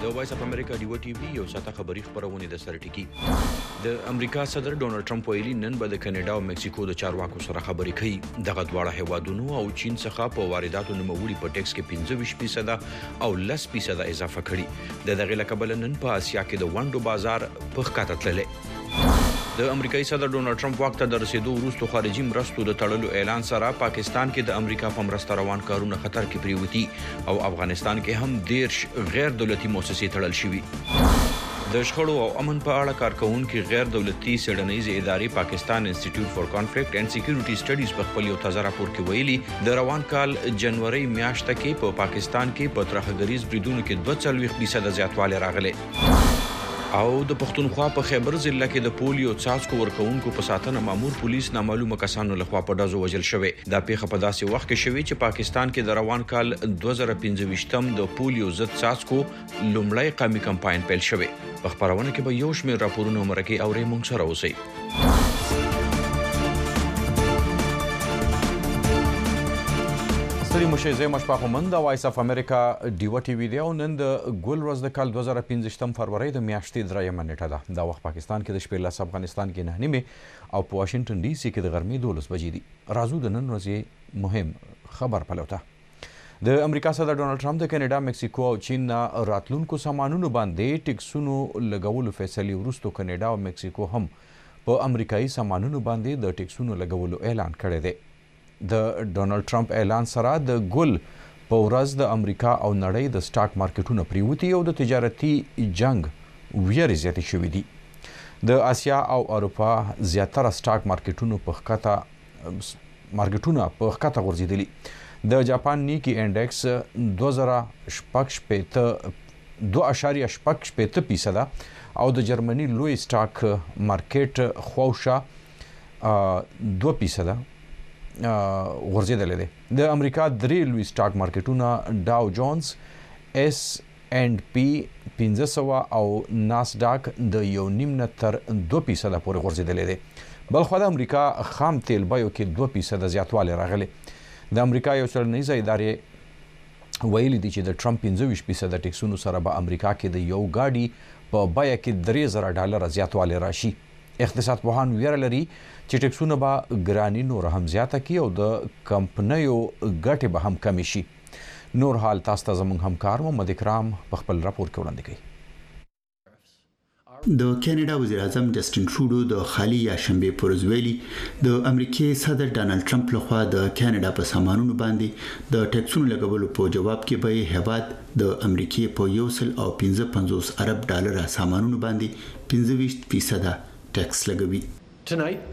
د وایس اف امریکا ډیو ټي وی یو ساته خبري خبرونه د سر ټکی د امریکا صدر ډونالد ټرمپ ویلي نن به د کاناډا او مکسیکو د چارواکو سره خبري کوي دغه دواړه هیوادونو او چین څخه په وارداتو نوموړي په ټیکس کې 25% او 10% اضافه کړي د دغه لکبل نن په اسیا کې د وانډو بازار په ښکته تللی د امریکایي صدر ډونالد ټرمپ وخت د رسیدو وروسته خارجي مرستو د تړلو اعلان سره پاکستان کې د امریکا په مرسته روان کارونه خطر کې پریوتی او افغانستان کې هم 10 غیر دولتي مؤسسې تړل شوي د شخړو او امن په اړه کارکونکو غیر دولتي سړنیزې ادارې پاکستان انسټیټیوټ فور کانفلیکټ اینڈ سکیورټي سټډیز په خپل یو تازه راپور کې ویلي د روان کال جنوري میاشت کې په پاکستان کې په ترهګریز بریدونو کې 42% زیاتوالی راغلی او د پښتونخوا په خیبر ضلع کې د پولیو څاڅکو ورکوونکو په ساتنه مامور پولیس نامعلومه کسانو لخوا په ډزو وژل شوی دا پیښه په داسې وخت کې شوی چې پاکستان کې د روان کال 2015 د پولیو ضد څاڅکو لومړی قومي کمپاین پیل شوی په خبرونه کې به یو شمېر راپورونه مرکه او ریمونږ سره اوسئ ستړي مشه زه مشفاق مند د وایس اف امریکا ډیو ټي وی دی او نن د ګل ورځ د کال 2015 فروری د میاشتې درېمه نیټه ده دا وخت پاکستان کې د شپې لاس افغانستان کې 9 او په واشنگټن ډي سي کې د غرمې 12 بجې دي راځو د نن ورځې مهم خبر پلوته د امریکا صدر ډونالد ټرمپ د کاناډا مکسیکو او چین راتلونکو سامانونو باندې ټیکسونو لګولو فیصله وروسته کاناډا او مکسیکو هم په امریکایي سامانونو باندې د ټیکسونو لګولو اعلان کړی دی د ډونالد ټرمپ اعلان سره د ګل په ورځ د امریکا او نړۍ د سټاک مارکیټونو پریوتی او د تجارتي جنگ ویرې زیاتې شوې دي د آسیا او اروپا زیاتره سټاک مارکیټونو په ښکته غورځېدلي د جاپان نیکی انډیکس 2.8% او د جرمني لوی سټاک مارکیټ خواوشا 2% غورځېدلی دی د امریکا درې لوی سټاک مارکیټونه ډاو جونز اس اینڈ پی 1500 او ناسډاک د 1.5 نه تر 2% پورې غورځېدلی دی بلخوا د امریکا خام تیل بیو کې 2% زیاتوالی راغلی د امریکا یو څېړنیزه ادارې ویلي دي چې د ټرمپ 25% ټیکسونو سره به امریکا کې د یو ګاډي په بیه کې $3,000 زیاتوالی راشي اقتصاد پوهان ویره لري چې ټیکسونه به ګراني نور هم زیاته کړي او د کمپنیو ګټې به هم کمې شي نور حال تاسو ته زموږ همکار محمد اکرام په خپل راپور کې وړاندې کوي د کاناډا وزیر اعظم جسټین ټروډو د خالي یا شنبه پر ورځ ویلي د امریکای صدر ډونالد ټرمپ لخوا د کاناډا په سامانونو باندې د ټیکسونو لګولو په جواب کې به هیواد د امریکای په $1.55 ارب سامانونو باندې 25% ټیکس لګوي Tonight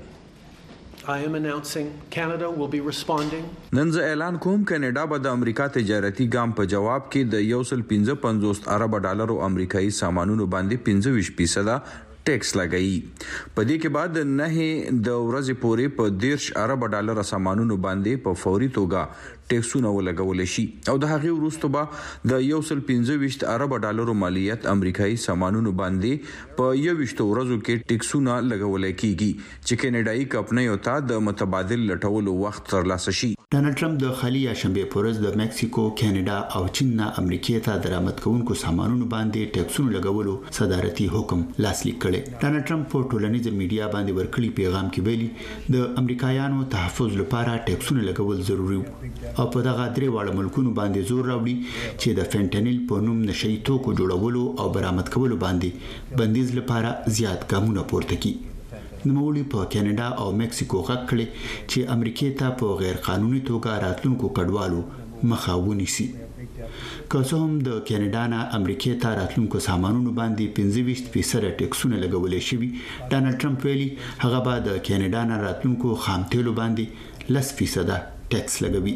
I am announcing Canada will be responding. نن زه اعلان کوم کاناډا به د امریکا تجارتي ګام په جواب کې د $1.55 ارب امریکایي سامانونو باندې 25% ټیکس لګایي په دې کې بعد نه د ورځې پورې په $10 ارب سامانونو باندې په فوري توګه ټیکسونه ولګول شي او د هغې وروسته به د $1.25 ارب مالیت امریکایي سامانونو باندې په 21 ورځو کې ټیکسونه لګول کیږي چې کاناډایي کمپنیو ته د متبادل لټولو وخت ترلاسه شي ډونالد ټرمپ د خالي یا شنبه پر ورځ د مکسیکو کاناډا او چین نه امریکای ته درآمد کوونکو سامانونو باندې ټیکسونه لګولو صدارتي حکم لاسلیک کړي ډونالد ټرمپ په ټولنیزه میډیا باندې ورکړي پیغام کې ویلي د امریکایانو تحفظ لپاره ټیکسونه لګول ضروري او په دغه درې واړه ملکونو باندې زور راوړي چې د فنټانیل په نوم نشئی توکو جوړولو او برآمد کولو باندې بندیز لپاره زیات ګامونه پورته کړي نوموړي په کاناډا او مکسیکو غږ کړي چې امریکای ته په غیر قانوني توګه راتلونکو کډوالو مخه ونیسي که څه هم د کاناډا نه امریکای ته راتلونکو سامانونو باندې 25% ټیکسونه لګولې شوي ډونالد ټرمپ ویلي هغه به د کاناډا نه راتلونکو خام تیلو باندې 10% ټیکس لګوي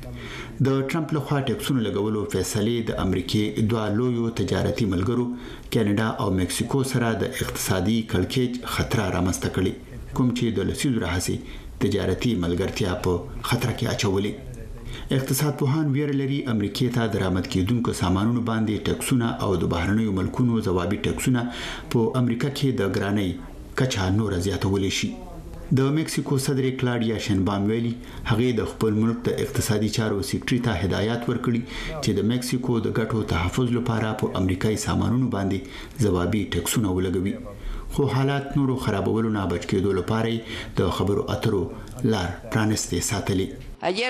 د ټرمپ لخوا ټیکسونو لګولو فیصله د امریکای دوه لویو تجارتي ملګرو کاناډا او مکسیکو سره د اقتصادي کړکېچ خطر رامنځته کړي کوم چې د لسیزو راهیسې تجارتي ملګرتیا په خطر کې اچولې اقتصاد پوهان ویره لري امریکای ته درآمد کیدونکو سامانونو باندې ټیکسونه او د بهرنیو ملکونو ځوابي ټیکسونه په امریکا کې د ګرانۍ کچه نور زیاتول شي د میکسیکو صدر کلاډیا شینبام ویلي هغه د خپل ملک د اقتصادي چارو سیکټری ته هدایت ورکړي چې د میکسیکو د ګټو تحفظ لپاره په امریکایي سامانونو باندې ځوابي ټیکسونه ولګوي خو حالات نورو خرابولو نه بچ کېدو لپاره د خبرو اترو لار پرانستې ساتلې.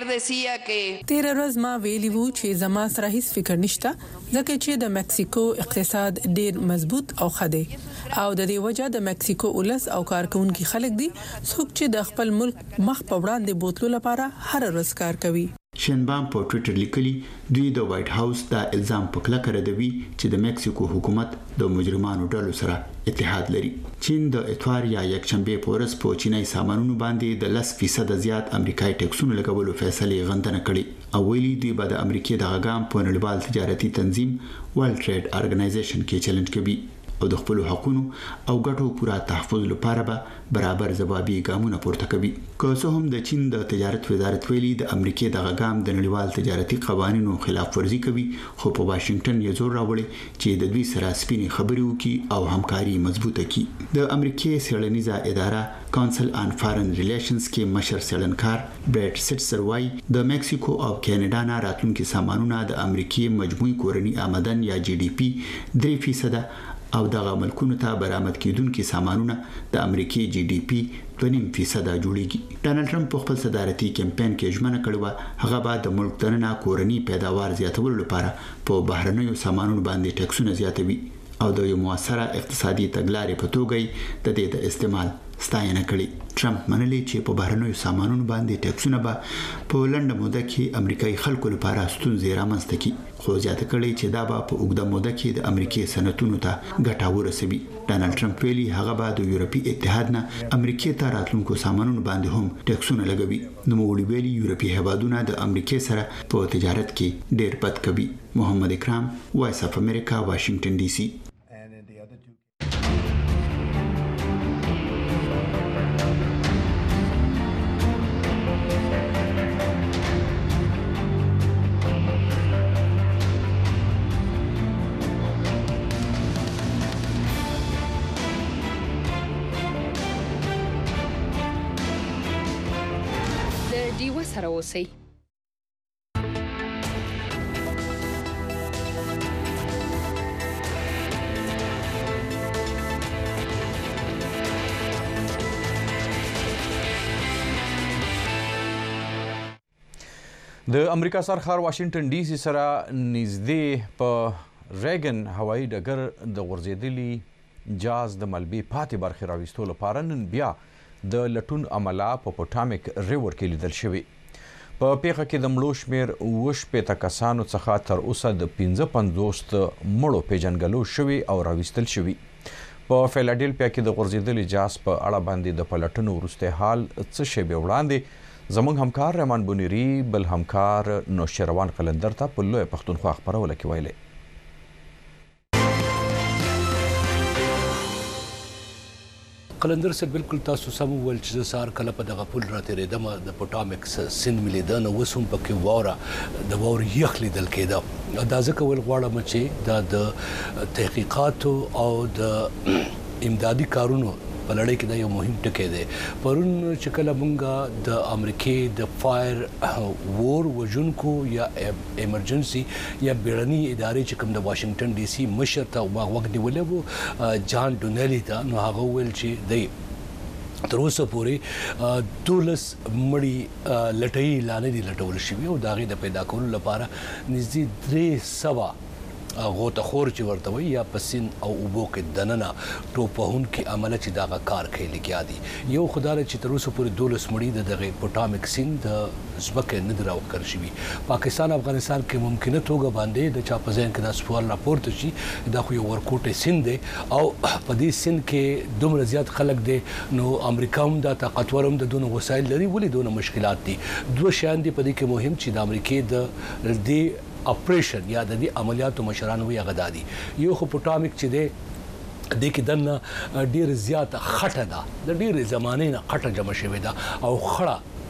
تیر ورځ ما ویلی وو چې زما سره هیڅ فکر نشته ځکه چې د میکسیکو اقتصاد ډیر مضبوط او خده او د دې وجہ د میکسیکو ولس او کارکونکو خلک دي څوک چې د خپل ملک مخ په وړاندې بوتلو لپاره هر ورځ کار کوي. شینبام په ټوئیټر لیکلي دوی د وایټ هاوس دا الزام په کلکه ردوي چې د میکسیکو حکومت د مجرمانو ډلو سره اتحاد لري. چین د اتوار یا یکشنبه په ورځ په چینای سامانونو باندې د 10% زیات امریکایي ټیکسونه لګولو فیصله غندنه کړې او ویلي دوی به د امریکای د غام په نړیوال تجارتي تنظیم ورلد ټریډ ارګنایزیشن کې چیلنج کوي او د خپل حقوقو او ګټو پوره تحفظ لپاره به برابر ځوابي ګامونه پورته کوي. که څه هم د چین د تجارت وزارت ویلي د امریکای د غام د نړیوال تجارتي قوانینو خلاف ورزي کوي خو په واشنگټن یې زور راوړي چې د دوی سره سپینې خبرې وکړي او همکاري مضبوطه کړي. د امریکای څېړنیزه اداره کونسل آن فارن ریلیشنز کې مشر څېړنکار برټ سټسر وايي د میکسیکو او کینیډا نه راتلونکي سامانونه د امریکای مجموعي کورني آمدن یا جی ډي پی 3% او دغه ملکونو ته برآمد کیدونکو سامانونه د امریکای جی ډي پی 2.5% جوړیږي. ډانلډ ټرمپ په خپل صدارتي کمپاین کې ژمنه کړې و هغه به د ملک دننه کورني پیداوار زیاتولو لپاره په بهرنیو سامانونو باندې ټیکسونه زیاتوي او د یو موثره اقتصادي تګلارې په توګه د دې د استعمال ستاینه کړې. ټرمپ منلي چې په بهرنیو سامانونو باندې ټیکسونه به په لنډه موده کې امریکایي خلکو لپاره ستونزې رامنځته کړي خو زیاته کړي چې دا به په اوږده موده کې د امریکای صنعتونو ته ګټه ورسوي. ډانلډ ټرمپ ویلي هغه به د یورپی اتحاد نه امریکای ته راتلونکو سامانونو باندې هم ټیکسونه لګوي. نو موږ ویلي یورپی هیوادونه د امریکای سره په تجارت کې ډېر بد کوي. محمد اکرام وایس اف امریکا واشنگټن ډي سي. سره اوسئ. د امریکا سرخار واشنگټن ډي سي سره نږدې په ریګن هوایي ډګر د غورځېدلي جاز د ملبې پاتې برخې راویستو لپاره نن بیا د لټون عمله په پوټامیک ریور کې لیدل شوی. په پیښه کې د مړو شمیر 80 کسانو څخه تر اوسه د 55 مړو پیژنګلو شوی او راویستل شوی. په فیلاډلفیا کې د غورځېدلي جاز په اړه باندې د پلټنو وروسته حال څه شی به وړاندې زموږ همکار رحمان بونیری بل همکار نوشیروان قلندر ته په لوی پښتونخوا خبرونه کې ویلي. قلندر سره بالکل تاسو سم ول چې سار کله په دغه پل راتېریدم د پوټامیک سیند ملیدنه وسوم پکې واره د وور یخ لیدل کېده. دا ځکه ول غواړم چې دا د تحقیقات او د امدادي کارونو په لړۍ کې دا یو مهم ټکی دی. پرون چې کله مونږ د امریکای د فایر وور وژونکو یا ایمرجنسي یا بیړني ادارې چې کوم د واشنگټن ډي سي مشر ته وغوښتل ولې جان ډونلی ته نو هغه ویل چې دی تر اوسه پورې 12 مړي لټۍ لانه دي لټول شوی او دا غي د پیدا کولو لپاره نږدې 300 غوته خور چې ورته وي یا پسین او اوبو کې دننه ټوپهون کې عمله چې دا کار کوي لګیا دي. یو خدای چې تر اوسه پورې 12 مړي د دغه پوټامیک سیند د ځمکې نه دراوکر شوی. پاکستان افغانستان کې ممکنه توګه باندې د چا په ځین کې دا سوال راپورته شي دا خو یو ورکوټه سیند دی او په دې سیند کې دومره زیات خلک دي نو امریکا هم د طاقتورم د دونه وسایل لري ولې دونه مشکلات دي. دوه شیان دي په دې کې مهم چې د امریکای د دې اپریشن یا د دې عملیاتو مشرانو یې غدادي. یو خو پوټامیک چې دی د کې دنه ډیر زیات خټه ده د ډیر زمانه نه خټه جمع شوې ده او خړه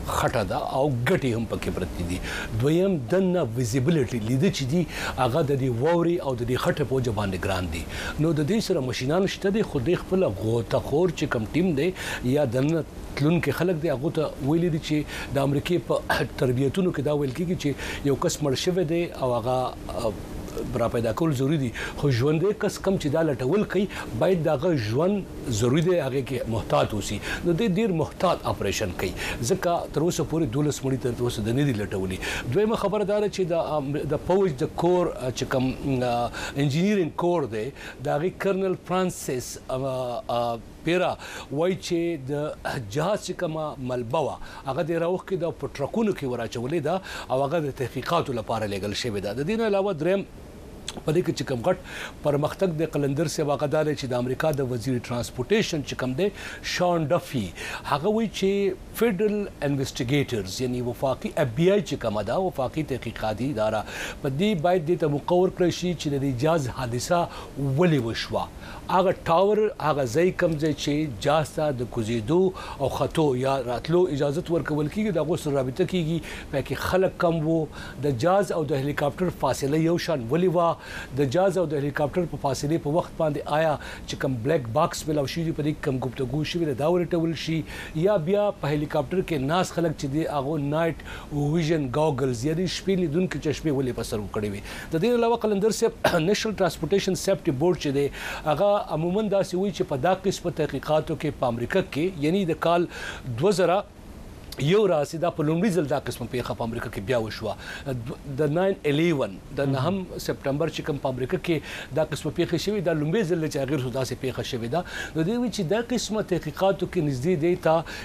خټه ده او ګټي هم پکې پرتی دي. دویم دنه visibility لید چې دي هغه د دې ووري او د دې خټه په جبان ګران دي. نو د دې سره ماشينان شته دي خو د خپل غوته خور چې کم ټیم دی یا دنه تلون کې خلک دی هغه ته ویل دي چې د امریکای په تربیتونو کې دا ویل کیږي چې یو کس مړ شوی دی او هغه برا پیدا کول ضروری دي خو ژوندې کس کم چې دا لټول کوي باید دغه ژوند ضروری دی هغه کې محتاط اوسي. نو د ډیر محتاط اپریشن کوي ځکه تر اوسه پورې 12 مړي تر اوسه د نه دي لټولي. دویمه خبردار چې د پوج د کور چې کوم انجینیرینګ کور دی دا غي کرنل فرانسیس پیرا وای چې د جهاز چې کومه ملبوه هغه د راوخ کې د پټرکونو کې وراچولې ده او هغه د تحقیقاتو لپاره لګل شوی ده. د دې نه علاوه دریم په دې کې چې کوم غټ پرمختګ د قلندر سے واقعدار چې د امریکا د وزیر ترانسپورټیشن چې کوم دی شان ډفي هغه وی چې فیډرل انویسټیګیټرز یعنی وفاقي اف بی آی چې کوم دا وفاقي تحقیقاتي اداره په دې باید د مقور کړی شي چې د جاز حادثه ولې وشوه. هغه ټاور هغه ځای کوم ځای چې جاز ته د کوزیدو او خطو یا راتلو اجازه ورکول کیږي د غوښ رابطه کیږي پکې خلک کم وو د جاز او د هلیکاپټر فاصله یو شان ولې وا د جاز او د هلیکاپټر په فاصله په وخت باندې آیا چې کوم بلیک باکس ملاو شي په دې کوم گفتگو شي دا ورټول شي یا بیا په هلیکاپټر کې ناس خلک چې دی هغه نایټ ویژن گاگلز یعنی شپې لیدونکو چشمه ولې په سر وکړي وي. د دې علاوه قلندر سے نېشنل ترانسپورټیشن سیفټي بورډ چې دی هغه عموما داسې وایي چې په دا قسم تحقیقاتو کې په امریکا کې یعنی د کال 2000 یو راسي دا په لومړي ځل دا قسم پیښه په امریکا کې بیا وشوه د 9/11 د 9 سپټمبر چې کوم په امریکا کې دا قسم پیښه شوې دا لومړي ځل چې غیر سوداسي پیښه شوې ده. نو دوی چې دا قسمه تحقیقاتو کې نږدې دی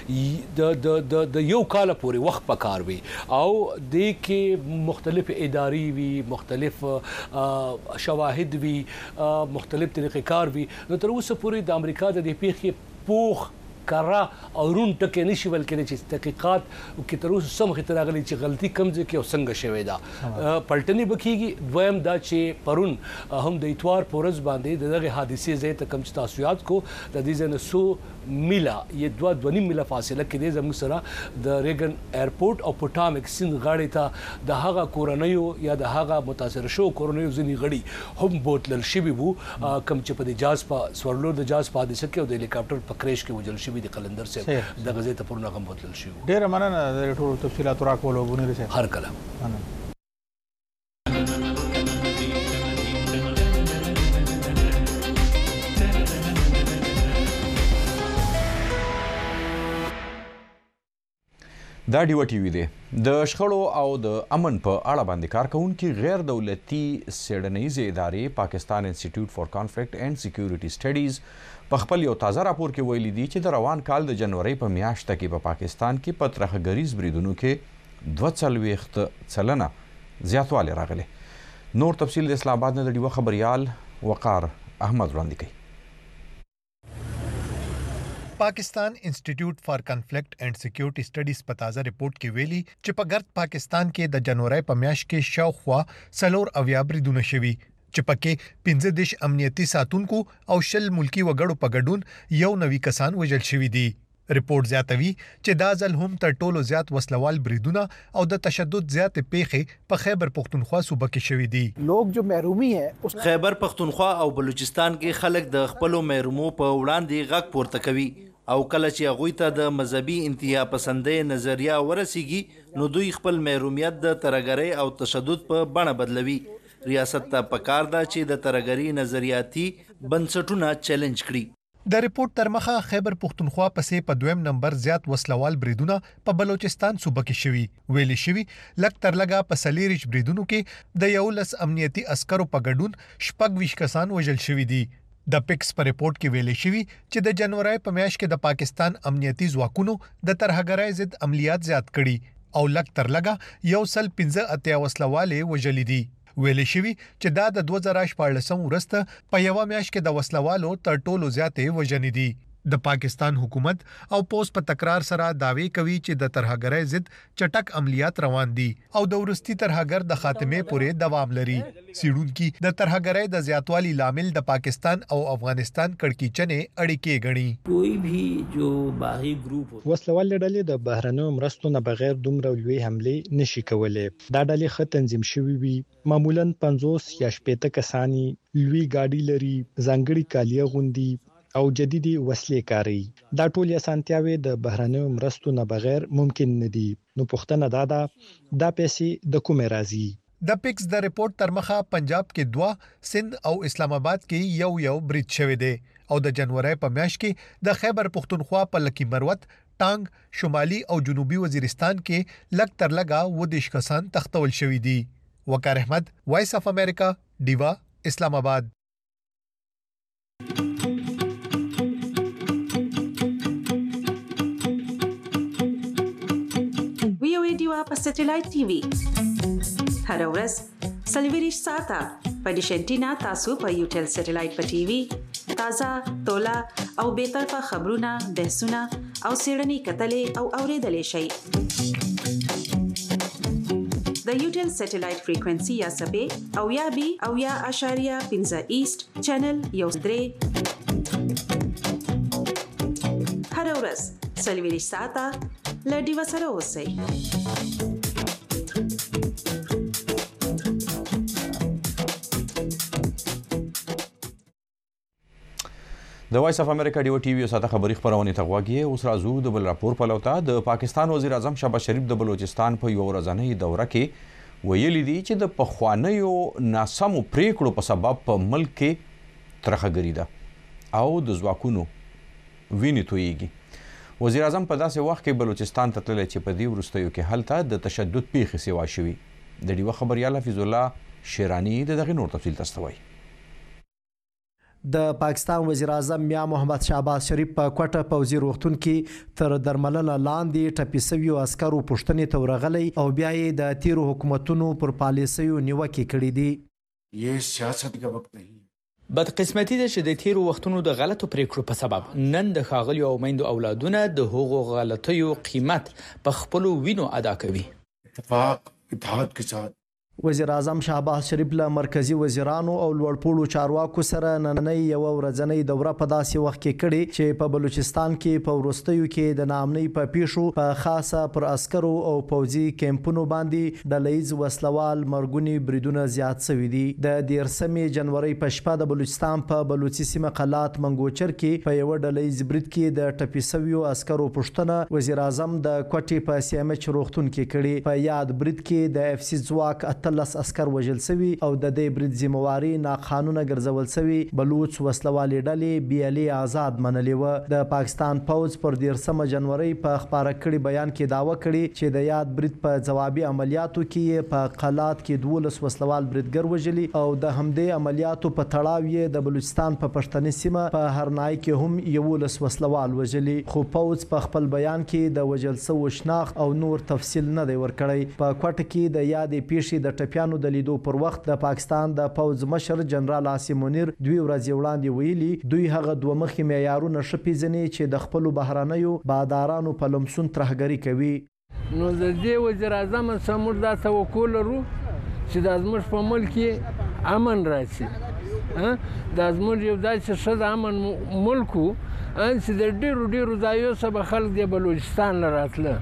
تا د یو کال پورې وخت پکار وي او د کې مختلف اداري وي مختلف شواهد وي مختلف طریقې کار وي. نو تر اوسه پورې د امریکا د دې پیښې پوخ کرا او رون ټکه نشي ول کېږي چې تحقیقات کې تر اوسه سم خطر راغلي چې غلطي کمزې کې او څنګه شوې ده پلټنې بکیږي. دویم دا چې پرون هم د اتوار پورز باندې دغه حادثې زې ته کم تاسو یاد کو د دې ځنه 100 میله یا 2.5 میله فاصله کې د زموږ سره د ریګن ایرپورټ او پټامک سیند غاړې ته د هغه کورنیو یا د هغه متاثر شو کورنیو ځنی غړي هم بوتلل شوی وو کم چې په جاز په سورلور د جاز په حادثه کې او د هلیکاپټر په کریش کې وجل شوی د قلندر سے د غزې ته پرونه غم بوتل شو. ډیر مننه د ټولو تفصيلات راکولو غونډه سره هر کله دا ډیو ټي وی دی د شخړو او د امن په اړه باندې کارکونکو غیر دولتي سیډنیز ادارې پاکستان انسټیټیوټ فار کانفلیکټ اینڈ سکیورټي سټډیز په خپل یو تازه راپور کې ویلي دي چې د روان کال د جنوري په میاشت کې په پاکستان کې په ترهګریز بریدونو کې 42% زیاتوالی راغلی. نور تفصیل د اسلام آباد نه د ډیو خبريال وقار احمد وړاندې کوي. پاکستان انسټیټیوټ فار کانفلیکټ اینڈ سکیورټي سټډیز په تازه ریپورت کې ویلي چې په ګرد پاکستان کې د جنوري په میاشت کې شاوخوا 4 بریدونه شوي چې پکې 15 امنیتي ساتونکو او 10 ملکی وګړو په ګډون یو نوي کسان وژل شوي دي. Report زیاتوي چې دا ځل هم تر ټولو زیات وسلوال بریدونه او د تشدد زیات پیښې په خیبر پختونخوا صوبه کې شوې دي. لوگ جو محرومی ہے خیبر پختونخوا او بلوچستان کې خلک د خپلو محرومو په وړاندې غږ پورته کوي او کله چې هغوی ته د مذهبي انتها پسندۍ نظریه ورسیږي نو دوی خپل محرومیت د ترهګرۍ او تشدد په بڼه بدلوي. ریاست ته پکار ده چې د ترهګرۍ نظریاتي بنسټونه چیلنج کړي. د ریپورت تر مخه خیبر پختونخوا پسې په دویم نمبر زیات وسلوال بریدونه په بلوچستان صوبه کې شوي. ویلي شوي لک تر لګه په سلیریش بریدونو کې د 11 امنیتي عسکرو په ګډون 26 کسان وژل شوي دي. د پکس په ریپورت کې ویلي شوي چې د جنوري په میاشت کې د پاکستان امنیتي ځواکونو د ترهګرۍ ضد عملیات زیات کړي او لک تر لګه 115 وسلوالې وژلې دي. ویلي شوي چې دا د 2014 ورسته په یو میاشت کې د وسلوالو تر ټولو زیاتې وژنې دي. د پاکستان حکومت او پوس په تکرار سره داوی کوي چې د ترهګرۍ ضد چټک عملیات روان دي او د ورستي ترهګر د خاتمه پورې دوام لري. سیډونکو د ترهګرۍ د زیاتوالي لامل د پاکستان او افغانستان کړکېچنې اړیکې غني. کوئی بھی جو باغی ګروپ وسلوال ډلې د بهرنیو مرستو نه بغیر دومره لوی حمله نشي کولای. دا ډلې ښه تنظیم شوي وي، معمولاً 50 یا 60 کسانی، لوی ګاډي لري، ځانګړي کالیه غوندي او جديدي وسلې کاروي. دا ټول اسانتیاوي د بهرنیو مرستو نه بغیر ممکن نه دي. نو پوښتنه دا پیسې د کومه راځي؟ د پکس د ریپورت تر مخه پنجاب کې 2، سند او اسلام آباد کې یو برید شوی دی او د جنوري په میاشت کې د خیبر پختونخوا په لکی مروت، ټانګ، شمالي او جنوبي وزیرستان کې لږ تر لږه 20 کسان تختول شوی دي. وقار احمد، وایس اف امریکا، ډیوا، اسلام آباد. ډیوا په سټلایټ ټي وي هر ورځ 24 ساعته په ډیشنټینا تاسو په یوټل سټلایټ په ټي وي تازه تولا او به طرفه خبرونه، بحثونه او سیړنی کتلې او اوریدلې شي. د یوټل سټلایټ فریکوئنسي یا سبې او یا بي او یا اشاریه 15 ایست چینل یو درې هر ورځ 24 ساعته لډي وسره اوسئ. د وایس اف امریکا ډیو ټي وي ساته خبري خبرونه ته غواګي. اوس راځو د بل راپور په لوتا. د پاکستان وزیر اعظم شهباز شریف د بلوچستان په یو ورځنۍ دوره کې ویلي دي چې د پخوانیو ناسمو پریکړو په سبب په ملک کې ترهګري ده او د ځواکونو وینې تویږي. وزیر اعظم په داسې وخت کې بلوچستان ته تللی چې په دې وروستیو کې هلته د تشدد پیښې سیوا شوي. د ډیوه خبریال حفیظ الله شیرانی دغه نور تفصیل تستوي. د پاکستان وزیر اعظم میا محمد شهباز شریف په کوټه پوزي روغتون کې تر درملنه لاندې ټپي شویو عسکرو پښتنې ته ورغلی او بیا یې د تیرو حکومتونو پر پالیسیو نیوکې کړې دي. یہ سیاست کا وخت نہیں. بدقسمتي ده چې د تیرو وختونو د غلطو پریکړو په سبب نن د ښاغلیو او میندو اولادونه د هغو غلطیو قیمت په خپلو وینو ادا کوي. اتفاق اتحاد کے ساتھ وزیر اعظم شهباز شریف له مرکزی وزیرانو او لوړپوړو چارواکو سره نننۍ یو ورځنۍ دوره په داسې وخت کې کړې چې په بلوچستان کې په وروستیو کې د ناامنۍ په پیښو په خاصه پر عسکرو او پوځي کیمپونو باندې ډلهییز وسلوال مرګونی بریدونه زیات شوي دي. د 13 جنوري په شپه د بلوچستان په بلوچي سیمه قلات منګوچر کې په یو ډلهییز برید کې د ټپي شویو عسکرو پښتنه وزیر اعظم د کوټې په سیمه چروختون کې کړي. په یاد برید کې د اف سی ځواک 13 عسكر وژل شوي او د دې برید ذمہواری ناقانونه ګرځول شوي. بلوچ وسلوالې ډلې بیالي آزاد منلې و. د پاکستان پوځ پر 13 جنوري په خبره کړي بیان کې داوا کړي چې د یاد برید په جوابي عملیاتو کې په قلات کې 12 وسلوال بریدګر وژلي او د همدې عملیاتو په تړاو یې د بلوچستان په پښتني سیمه په هرنای کې هم 11 وسلوال وژلي. خو پوځ په خپل بیان کې د وژل شوو شناخت او نور تفصیل نه دی ورکړی. په کوټه کې د یادې پیښې د ټپیانو د لیدو پر وخت د پاکستان د پوځ مشر جنرال عاصم منیر 2 ورځې وړاندې ویلي دوی هغه دوه مخي معیارونه شپېزني چې د خپل بهرانيو بادارانو په لمسون ترهګري کوي. نو د دې وزیر اعظم سمور دا توکل لرو چې د ازمش په ملک کې امن راشي. د ازمش یو داسې شد امن ملکو چې د ډیرو ځایو سبا خلک د بلوچستان لراتله.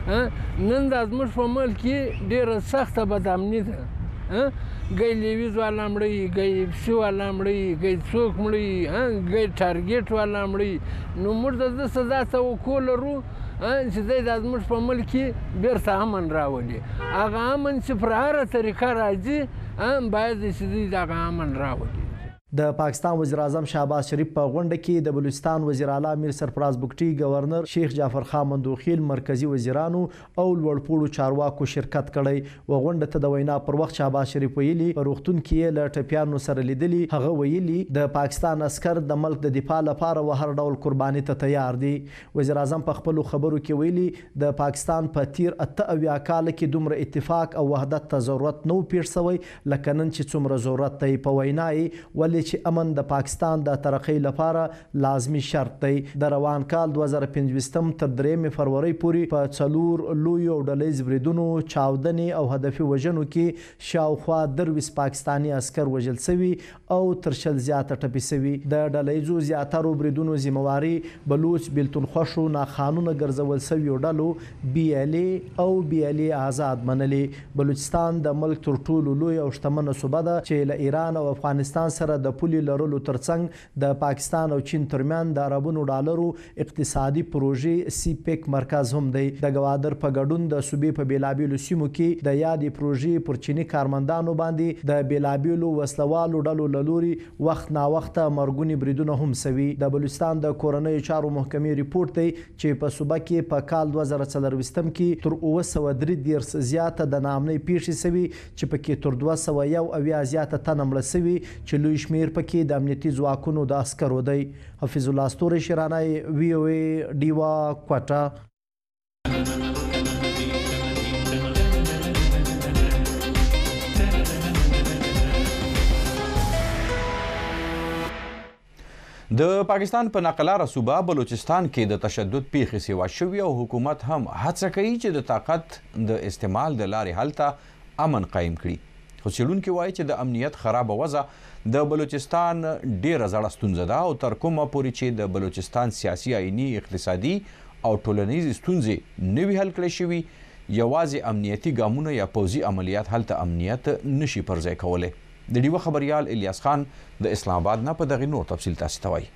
نن د ازمش په ملک کې ډیره سخته بدامني ده. گئی لیویز والا مړی، گئی پسی والا مړی، گئی څوک مړی، گئی ټارګیټ والا مړی. نو موږ د ده څه دا توکل لرو چې دی د زموږ په ملک کې بیرته امن راولي. هغه امن چې پر هره طریقه راځي باید چې دوی دغه امن راولي. د پاکستان وزیر اعظم شهباز شریف په غونډه کې د بلوچستان وزیر اعلی میر سرفراز بګټي، گورنر شیخ جعفر خان مندوخیل، مرکزی وزیرانو او لوړپوړو چارواکو شرکت کړی. و غونډه ته د وینا پر وخت شهباز شریف ویلي په روغتون کې له ټپیانو سره لیدلی. هغه ویلي د پاکستان عسكر د ملک د دفاع لپاره و هر ډول قرباني ته تیار دي. وزیر اعظم په خپل خبرو کې ویلي د پاکستان په تیر 88 کال کې دومره اتفاق او وحدت ته ضرورت نو پیښ شوی لکه نن چې څومره ضرورت دی. په وینا یې ولې چې امن د پاکستان د ترقۍ لپاره لازمي شرط دی. د روان کال 2015 تر 3 فروری پورې په 4 لوی او ډلهیز بریدونو، چاودنې او هدفي وژنو کې شاوخوا 23 پاکستانی عسكر وژل شوي او تر 100 زیاته ټپي شوي. د ډلهیزو زیاترو بریدونو ذمہواري بلوچ بیلتون خوشو ناقانونه ګرځول شویو ډلو BLA او BLA آزاد منلې. بلوچستان د ملک تر ټولو لوی او شتمنه صوبه ده چې له ایران او افغانستان سره د پولې لرلو ترڅنګ د پاکستان او چین ترمن د عربونو ډالرو اقتصادي پروژې CPEC مرکز هم دی. د ګوادر په ګډون د صوبې په بیلابیلو سیمو کې د یادې پروژې پر چینی کارمندانو باندې د بیلابیلو وسلوالو ډلو لوري وخت نا وخت مرګونی بریدونه هم سوي. د بلوچستان د کورنۍ چارو محکمې ریپورت دی چې په صوبه کې په کال 2024 کې تر 933 زیاته د نامنۍ پیښې سوي چې پکې تر 201 زیاته تنه مړه سوي چې لوی شمیر پکې د امنیتي ځواکونو د عسکرو دی. حفیظ الله ستوري شرانای VOA ډیوا کوټه. د پاکستان په ناقلاره صوبه بلوچستان کې د تشدد پیښې سیوا شوي او حکومت هم هڅه کوي چې د طاقت د استعمال د لارې حل ته امن قایم کړي. خو څېړونکي وایي چې د امنیت خرابه وضع د بلوچستان ډېره زړه ستونزه ده او تر کومه پورې چې د بلوچستان سیاسي، آئیني، اقتصادي او ټولنیزې ستونزې نه وي حل کړای شوي، یوازې امنیتي ګامونه یا پوځي عملیات هلته امنیت نشي پرځای کولی. د ډیوه خبريال الیاس خان د اسلام آباد نه په دغه نور تفصیل تاسو ته وایي.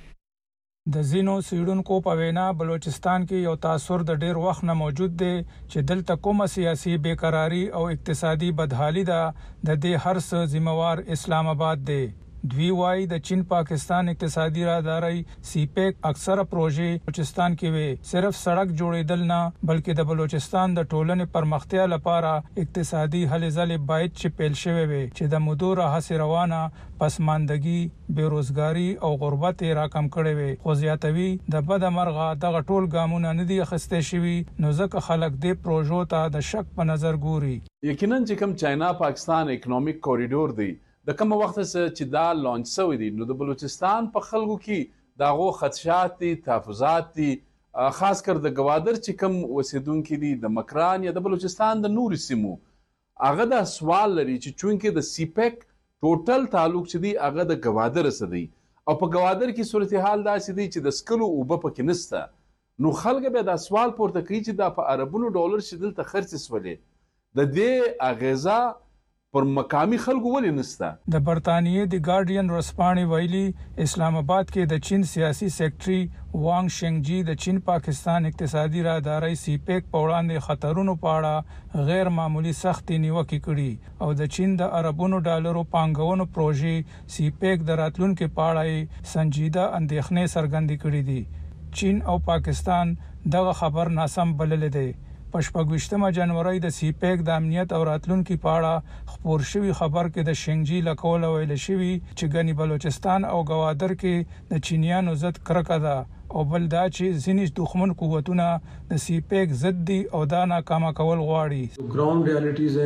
د زینو سیډونکو په وینا بلوچستان کې یو تاثر د ډیر وخت نه موجود دی چې دلته کومه سیاسي بیقراری او اقتصادي بدحالي ده د دې هر څه ذمہوار اسلام آباد دی. دوی وايي د چین پاکستان اقتصادي راهداري CPEC اکثره پروژې بلوچستان کې وي صرف سړک جوړېدل نه بلکې د بلوچستان د ټولنې پرمختیا لپاره اقتصادي هلې ځلې باید چې پیل شوي وي چې د مودو راهیسې روانه پسماندګي، بیروزګاري او غربت راکم کړي وي. خو زیاتوي د بد مرغه دغه ټول ګامونه نه دي اخیستل شوي نو ځکه خلک دې پروژو ته د شک په نظر ګوري. یقینا چې کوم چاینا پاکستان اکونومیک کوریډور دی د کوم وخت چې دا لانچ شوی دی نو د بلوچستان په خلکو کې داغو خدشات دي، تحفظات دي، خاص کر د ګوادر چې کوم اوسیدونکو دي د مکران یا د بلوچستان د نور سیمو هغه دا سوال لري چې چونکه د CPEC ټوټل تعلق چې دی هغه د ګوادر سره دی او په ګوادر کې صورتحال داسې دی چې د سکلو اوبه پکې نشته نو خلک به دا سوال پورته کوي چې دا په عربونو ډالر چې دلته خرڅ سولې د دې اغیزه پر مقامی خلکو ولې نشته. د برتانیې د ګارډین ورسپانې ویلي اسلام آباد کې د چین سیاسي سیکرټري وانګ شینګجی د چین پاکستان اقتصادي راهداري CPEC په وړاندې خطرونو په اړه غیر معمولی سختي نیوکه کړي او د چین د عربونو ډالرو پانګونو پروژې CPEC د راتلونکو په اړه سنجیده اندېښنې څرګندې کړې دي. چین او پاکستان دغه خبر ناسم بللی دی. په 28 جنوري د CPEC د امنیت او راتلونکو په اړه خبر شوی خبر کې د شینګجی لکول ویل شوی چې غنی بلوچستان او ګوادر کې د چینیانو ضد کرکه ده او بل دا چې ځینې دښمن قوتونه د CPEC ضد دي او دا ناکامه کول غواړي. ګراوند ریالټیز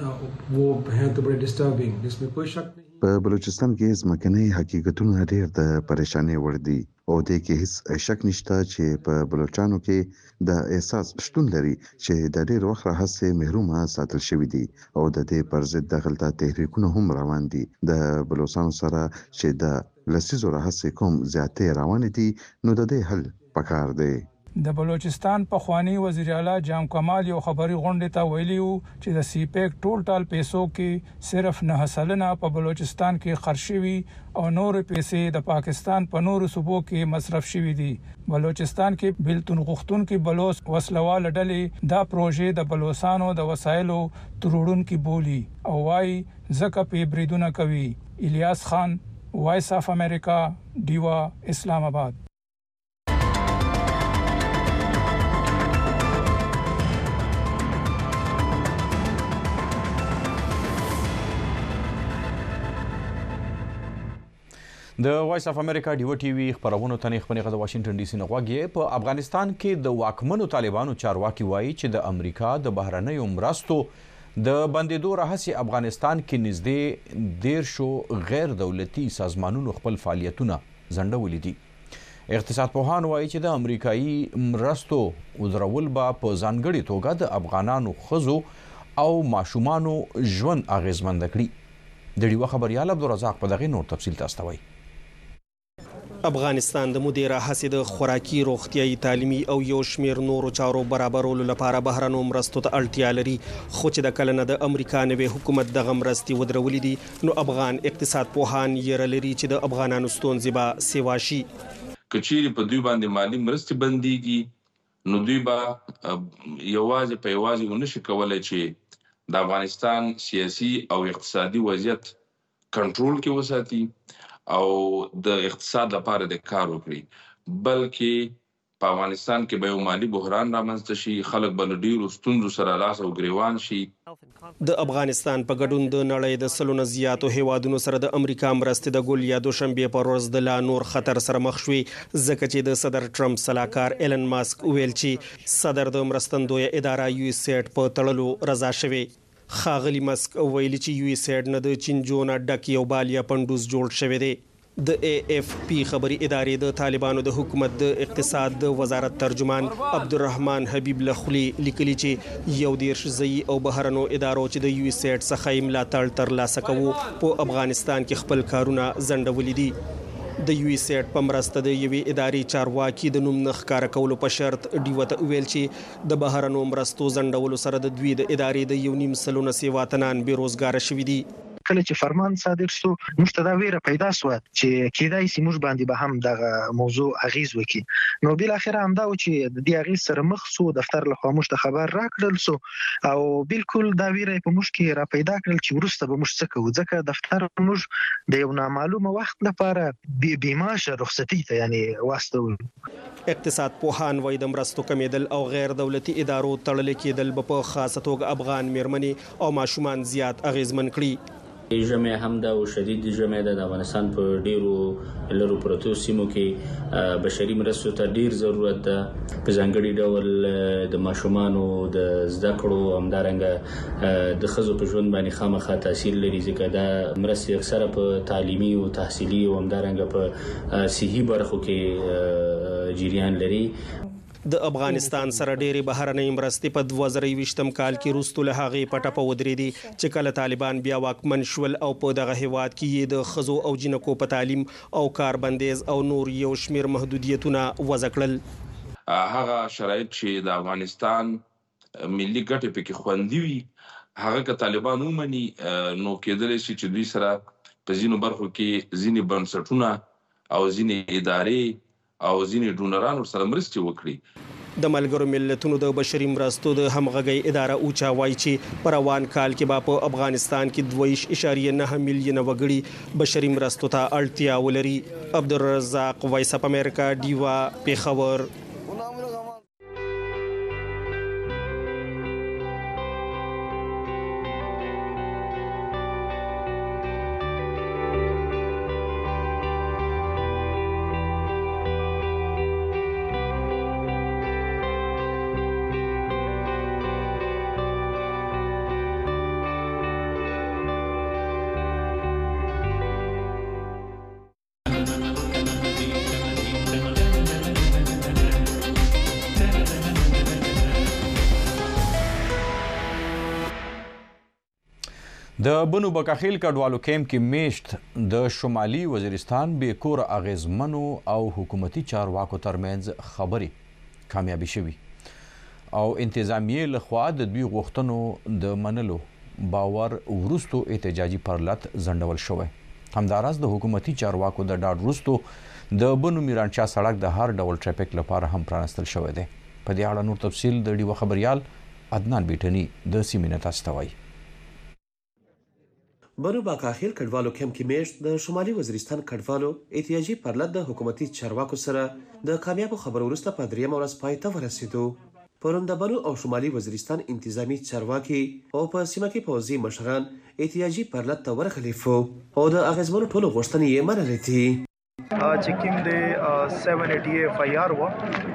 وہ ہیں تو بڑے ډسټربینګ جسمه کوئی شک نہیں. په بلوچستان کې ځمکني حقیقتونه ډېر د پریشانۍ وړ دي او د کې هیڅ شک نشته چې په بلوچستانو کې د احساس شتون لري چې د ډېر وخت راهیسې محرومه ساتل شوی دي او د دې پر ضد د غلطه تحریکونه هم روان دي. د بلوچستان سره چې د لسیزو راهیسې کوم زیاتې روان دي نو د دې حل پکار دی. د بلوچستان په خوانی وزیر اعلی جام کمال یو خبري غونډه ته ویلیو چې د CPEC ټول پیسو کې صرف 9% په بلوچستان کې خرج شوي او نور پیسې د پاکستان په نورو صوبو کې مصرف شوي دي. بلوچستان کې بیلتون غختونکو بلوچ وسلوال ډلې دا پروژې د بلوچستانو د وسایلو تروړونکو بولی او وايي ځکه په بریدونه کوي. الیاس خان، وایس اف امریکا، ډیوا، اسلام آباد. د وایس اف امریکا ډیو ټي وي خبرونه تنې خبرونه د واشنگټن ډي سي نغواږي. په افغانستان کې د واکمنو طالبانو چارواکي وایي چې د امریکا د بهرنیو مرستو د بندیدو راهسې افغانستان کې نږدې 10 غیر دولتي سازمانونو خپل فعالیتونه ځنډولي دي. اقتصاد پوهان وایي چې د امریکایي مرستو ودرول به په ځانګړې توګه د افغانانو ښځو او ماشومانو ژوند اغیزمند کړي. د ډیوه خبریال عبدالرزاق په دغه نور تفصیل تاسو ته وایي. افغانستان د مودې راهیسې د خوراکي، روغتیايي، تعلیمي او یو شمېر نورو چارو برابرولو لپاره بهرنیو مرستو ته اړتیا لري، خو چې د کله نه د امریکا نوي حکومت دغه مرستې ودرولې دي، نو افغان اقتصاد پوهان یې لري چې د افغانانو ستونزې به سیوا شي. که چیرې په دوی باندې مالي مرستې بندېږي نو دوی به یوازې په یوازې ونشي کولی چې د افغانستان سیاسي او اقتصادي وضعیت کنټرول کې وساتي او د اقتصاد لپاره د کار وکړي، بلکې په افغانستان کې به یو مالي بحران رامنځته شي، خلک به له ډیرو ستونزو سره لاس او ګریوان شي. د افغانستان په ګډون د نړۍ د سلو نه زیاتو هیوادونو سره د امریکا مرستې د ګول یا دوشنبې په ورځ د لا نور خطر سره مخ شوې، ځکه چې د صدر ټرمپ سلاکار ایلن ماسک ویل چې صدر د مرستندویه اداره یو اس ایډ په تړلو رضا شوی. خاغلی ماسک ویلي چې یو اس ایډ نه د چینجونه ډک یو بالیا پندوز جوړ شوی دی. د اے اف پی خبري ادارې د طالبانو د حکومت د اقتصاد د وزارت ترجمان عبدالرحمن حبیب لخلی لیکلي چې یو 10 ځایي او بهرنو ادارو چې د یو اس ایډ څخه ملاتړ ترلاسه کوي په افغانستان کې خپل کارونه ځنډولي دي. د یو اس ایډ په مرسته د یوې ادارې چارواکي د نوم نه ښکاره کولو په شرط ډیوه ته ویل چې د بهرنو مرستو ځنډولو سره د دوی د ادارې د 1.5 سلنه سیواتنان بیروزګار شوي دي. کله چې فرمان صادر شو موږ ته دا ویره پیدا سو چې کېدای شي موږ باندې به هم دغه موضوع اغیز وکړي، نو بل اخر هم دا و چې د دې اغیز سره مخ سو دفتر له خوا موږ ته خبر راکړل سو او بالکل دا ویره په موږ کې را پیدا کړل چې ورسته به موږ څه کوو، ځکه دفتر موږ د یو نامعلومه وخت لپاره بیماشه رخصتي ته یعنی واسطه. اقتصاد پوهان وایي د مرستو کمیدل او غیر دولتي ادارو تړل کېدل به په خاصه توګه افغان میرمنې او ماشومان زیات اغیزمن کړي. ژمي هم دا او شدید ژمي د افغانستان په ډیرو لرو پروتو سیمو کې بشري مرستو ته ډیر ضرورت ده، په ځانګړي ډول د ماشومانو د زده کړو همدارنګه د ښځو په ژوند باندې خامخا تاثیر لري، ځکه دا مرستې اکثره په تعلیمي او تحصیلي او همدارنګه په صحي برخو کې جریان لري. د افغانستان سره ډېری بهرنۍ مرستې په 2020 کال کې وروسته له هغې په ټپه ودرېدې چې کله طالبان بیا واکمن شول او په دغه هیواد کې د ښځو او جنکو په تعلیم او کار بندیز او نور یو شمېر محدودیتونه وضع کړل. هغه شرایط چې د افغانستان ملي ګټې پکې خوندي وي هغه که طالبان ومني نو کېدلی شي چې دوی سره په ځینو برخو کې ځینې بنسټونه او ځینې ادارې او ځینې ډونرانو سره مرستې وکړي. د ملګرو ملتونو د بشري مرستو د همغږۍ اداره اوچا وایي چې په روان کال کې به په افغانستان کې 2.9 میلیونه وګړي بشري مرستو ته اړتیا ولري. عبدالرزاق وایس اپ امریکا ډیوا پیښور. د بنو بکاخیل کډوالو کیمپ کې میشت د شمالي وزیرستان بې کوره اغیزمنو او حکومتي چارواکو ترمنځ خبرې کامیابي شوي او انتظامیې لخوا د دوی غوښتنو د منلو باور وروستو احتجاجي پرلط ځنډول شوی. همداراز د حکومتي چارواکو د ډاډ وروستو د بنو میرانشاه سړک د هر ډول ټریفیک لپاره هم پرانستل شوی دی. په دې اړه نور تفصیل د ډیوه خبریال عدنان بیټني د سیمې نه تاسو ته وایي. بنو بکاخیل کډوالو کیمپ کې میشت د شمالي وزیرستان کډوالو احتیاجي پرلط د حکومتي چارواکو سره د کامیابو خبرو وروسته په 3 ورځ پای ته ورسېدو. پرون د بنو او شمالي وزیرستان انتظامی چارواکي او په سیمه کې پوځي مشران احتیاجي پرلط ته ورغلي وو او د اغیزمنو ټولو غوښتنې یې منلې دي. چې کوم د 780 FIR و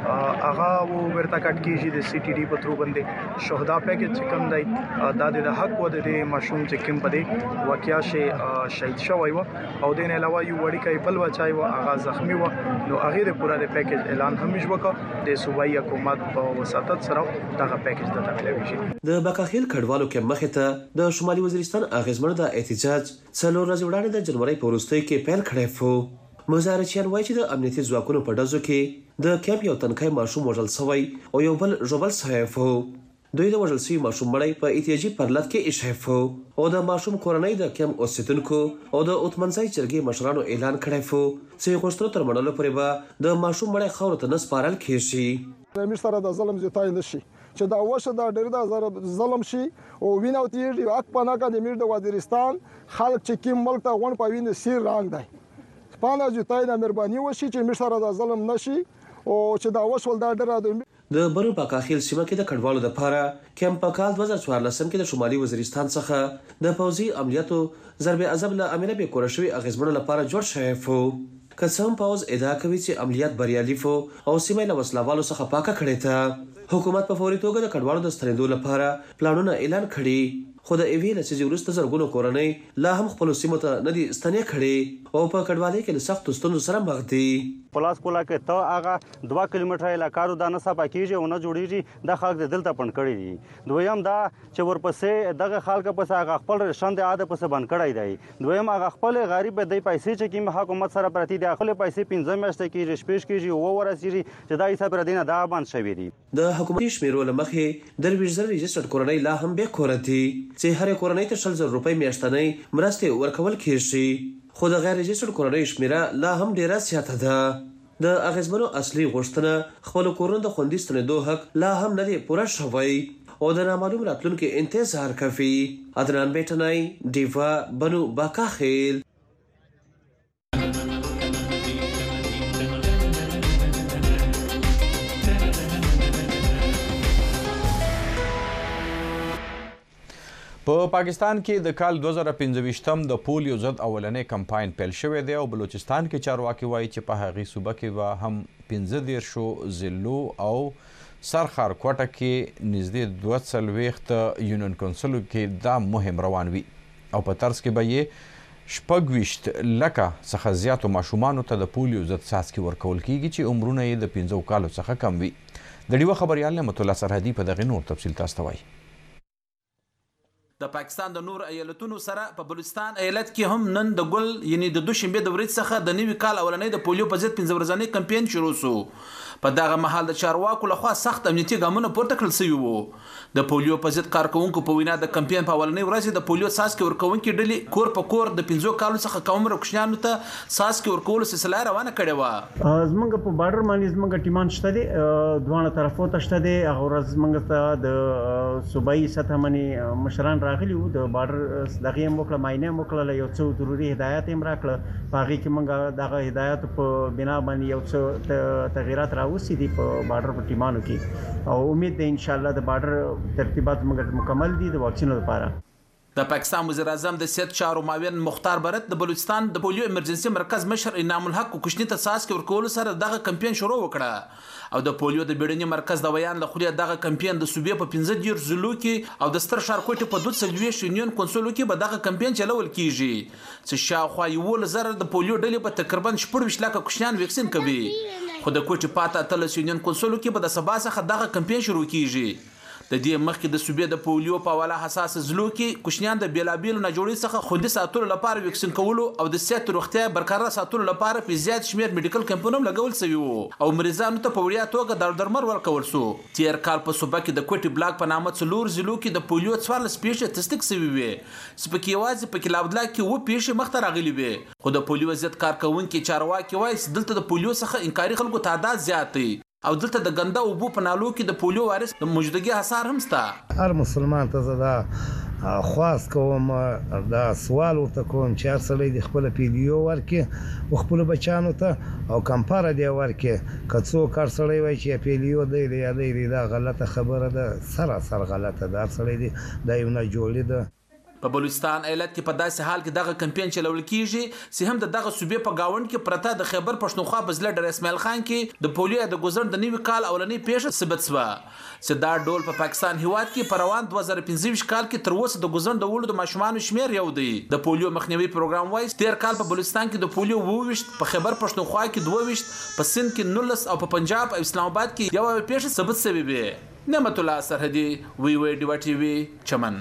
هغه ورته کټ کیږي د CTD په ترو باندې شهدا پیکج چې کوم دی د حق و د مشوم چې کوم پدې واقعیا شهید شوی و او د نه علاوه یو وړي کې بل وچای و هغه زخمی و نو هغه د پوره د پیکج اعلان هم وکړ د صوبایي حکومت په وساتت سره دغه پیکج د تمویل شي. د بکاخیل کډوالو کې مخه ته د شمالي وزیرستان اغیزمن د احتجاج څلور ورځې وړاندې د جنوري په وروستۍ کې پیل کړی و. مزارچیان وایي چې د امنیتي ځواکونو په ډزو کې د کیمپ یو تنکای ماشوم وژل شوی او یو بل ژوبل شوی و. دوی د وژل شوي ماشوم مړی په احتیاجي پرلط کې ایښی و او د ماشوم کورنۍ د کیمپ اوسیدونکو او د اوتمنځای جرګې مشرانو اعلان کړی و چې غوښتنو تر منلو پورې به د ماشوم مړی خاورو ته نه سپارل کېږي. امیر سره د ظلم زیاتای نشي چې دا وشه دا ډېر د ظلم شي او ویناو تیږي حق پناکه د امیر د وزیرستان خلک چې کوم ملک ته غون په وینې سیر رنګ دی پانا جوتای د مهرباني وشي چې امیر سره د ظلم نشي او چې دا وشول دا ډېر د بنو پاکاخیل سیمه کې د کډوالو لپاره کیمپ په کال 2014 کې د شمالي وزیرستان څخه د پوځي عملیاتو ضرب عذاب له امینه به کور شوی اغیزمنو لپاره جوړ شوی و. قسم پاوز ادعا کوي چې عملیات بریالي وو او سیمه له وسلوالو څخه پاکه کړې ده. حکومت په فوري توګه د کډوالو د ستنېدو لپاره پلانونه اعلان کړي خو د ایوی لسیزې وروسته زرګونو کورنۍ لا هم خپل سیمو ته نه دي ستنې کړي او په کډوالۍ کې له سختو ستونزو سره مخ دي. پلاس کولا کې ته هغه 2 کیلومتره علاقې دا نه صفه کیږي او نه جوړیږي د خلک دلته پند کړي دي. دویم دا چې ورپسې دغه خلک پس هغه خپل رشند عادت پس بند کړی دی. دویم هغه خپل غریب دی پیسې چې کوم حکومت سره پرتی دی خپل پیسې 15 میاشتې کې شپږ کېږي او ورسېږي چې دا حساب را دینه دا بند شوی دی. د حکومتي شمیرو لمخې د ریجستر رجسټر کورنۍ لا هم به کورتي چې هر کورنۍ ته 100 روپۍ میاشتنۍ مرستې ورکول کېږي خو د غیر رجسټر کورنۍ شمیره لا هم ډیره زیاته ده. د اغیزمنو اصلي غوښتنه خپل کورونو د خوندي ستنېدو حق لا هم نه دی پوره شوی او د نامعلوم راتلونکي انتظار کوي. عدنان بیٹنای دیوا بنو باکاخیل. په پاکستان کې د کال 2015 د پولیو ضد اولنې کمپاین پیل شوی دی او بلوچستان کې چارواکي وایي چې په هغې صوبه کې به هم 15 ضلعو او سرخار کوټه کې نږدې 240 یونین کونسلو کې دا مهم روان وي او په طرز کې به یې 26 لکه څخه زیاتو ماشومانو ته د پولیو ضد څاڅکي ورکول کیږي چې عمرونه یې د 15 کالو څخه کم وي. د ډیوه خبریال نعمت الله سرحدي په دغه نور تفصیل تاسو ته وایي. د پاکستان د نور ایالتونو سره په بلوچستان ایالت کې هم نن د ګل یعنی د دوشنبه د ورځ څخه د نوي کال اولنۍ د پولیو په ضد 15 ورځنی کمپاین شروع شو. په دغه مهال د چارواکو لخوا سخت امنیتي ګامونه پورته کړل شوي وو. د پولیو په ضد کارکونکو په وینا د کمپاین په اولنۍ ورځ د پولیو څاڅکي ورکوونکي ډلې کور په کور د 15 کالو څخه کم عمر کوچنیانو ته څاڅکي ورکولو سلسله روانه کړې وه. زمونږ په بارډر باندې زمونږ ټیمان شته دي دوه طرفو ته شته دي. هغه ورځ زمونږ ته د صوبایي سطح باندې مشران راغلي وو د بارډر دغه هم وکړه معاینه هم وکړله یو څه ضروري هدایات هم راکړه په هغې کې موږ دغه هدایاتو په بنا باندې یو څه تغییرات راوستي دي په بارډر په ټیمانو کې او امید ده انشاءالله د بارډر ترتیبات موږ مکمل دي د واکسینو لپاره. د پاکستان وزیر اعظم د صحت چارو معاون مختار برت د بلوچستان د پولیو ایمرجنسي مرکز مشر انعام الحق کوشنی ته څاڅکي ورکولو سره دغه کمپاین شروع وکړه او د پولیو د بیړني مرکز د ویان له خولې دغه کمپاین د صوبې په 15 ضلعو کې او د ستر ښار کوټې په 240 یونین کونسلو کې به دغه کمپاین چلول کیږي چې شاوخوا 1,000 د پولیو ډلې په تقریبا 14 لکه کوچنیان ویکسین کوي. خو د کوټې پاته 13 یونین کونسلو کې به د سبا څخه دغه کمپاین شروع کیږي. د دې مخکې د صوبې د پولیو په والا حساس ضلعو کې کوچنیان د بیلابیلو ناجوړۍ څخه خوندي ساتلو لپاره ویکسین کولو او د صحت روغتیا برقرار ساتلو لپاره په زیات شمیر میډیکل کمپونه لګول شوي وو او مریضانو ته په وړیا توګه درمل ورکول شو. تیر کال په صوبه کې د کوټې بلاک په نامه 4 ضلعو کې د پولیو 14 پیښې تصدیق شوي وي چې پکې یوازې په کلابدلا کې 2 پیښې مخته راغلي وي. خو د پولیو ضد کارکوونکي چارواکي وایي چې دلته د پولیو څخه انکاري خلکو تعداد زیات دی او دلته د ګنده اوبو په نالو کې د پولیو وایرس د موجودګي حصار هم شته. هر مسلمان ته زه دا خواست کوم دا سوال ورته کوم چې هر سړی د خپل پولیو ورکړي او خپل بچانو ته او کمپاره دی ورکړي. که څوک هر سړی وایي چې پولیو دی یا دی دا غلطه خبره ده سراسر غلطه ده. هر سړی دی دا یو ناجوړي ده. په بلوچستان ایالت کې په داسې حال کې دغه کمپاین چلول کیږي چې هم دغه صوبې په گاوند کې پرته د خیبر پښتونخوا بزلډر اسماعیل خان کې د پولیو د ګذر د نوي کال اولنۍ پیښه ثبت شوه چې دا ډول په پاکستان هیواد کې په روان 2025 کال کې تر اوسه د ګذر د ولودو ماشومان شمیر یو دی د پولیو مخنیوي پروګرام وایي تیر کال په بلوچستان کې د پولیو 22 په خیبر پښتونخوا کې 22 په سند کې 19 او په پنجاب او اسلام آباد کې یو پیښه ثبت شوې وي نعمت الله سرحدي وی ډیوا ټي وي چمن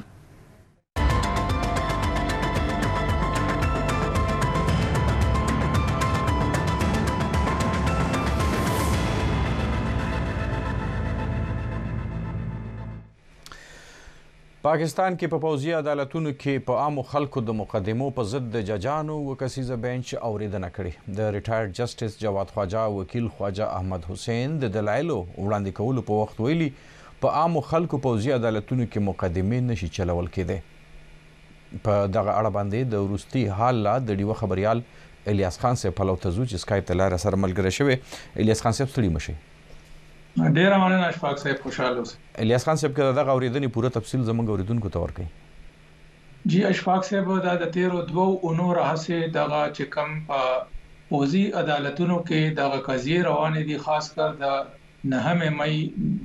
پاکستان کې په پوځي عدالتونو کې په عامو خلکو د مقدمو په ضد د ججانو وکسیزه بینچ اوریدنه کړې د ریټایرډ جسټس جواد خواجه وکیل خواجه احمد حسین د دلایلو وړاندې کولو په وخت ویلي په عامو خلکو پوځي عدالتونو کې مقدمې نشي چلول کېدی په دغه اړه باندې د وروستي حال لا د ډیوه خبريال الیاس خان صاحب په لوتزو چې سکایپ ته لاره سره ملګری شوی الیاس خان صاحب ستړي مشي ډیره مننه اشفاق صاحب خوشاله اوسئ الیاس خان صاحب که دغه اوریدنې پوره تفصیل زموږ اوریدونکو ته ورکړئ جی اشفاق صاحب دا د 13 اونو راهسه دغه چې کم په پوځي عدالتونو کې دغه قضیه روانې دي خاص کر د 9 مئی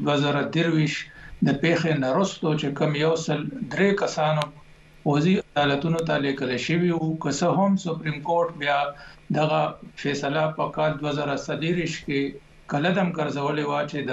2023 د پیښې نرستو چې کم یو سل 3 کسانو پوځي عدالتونو ته لیکل شوی او که څه هم سپریم کورټ بیا دغه فیصله په کال 2023 کې کلدم ګرځولې و چې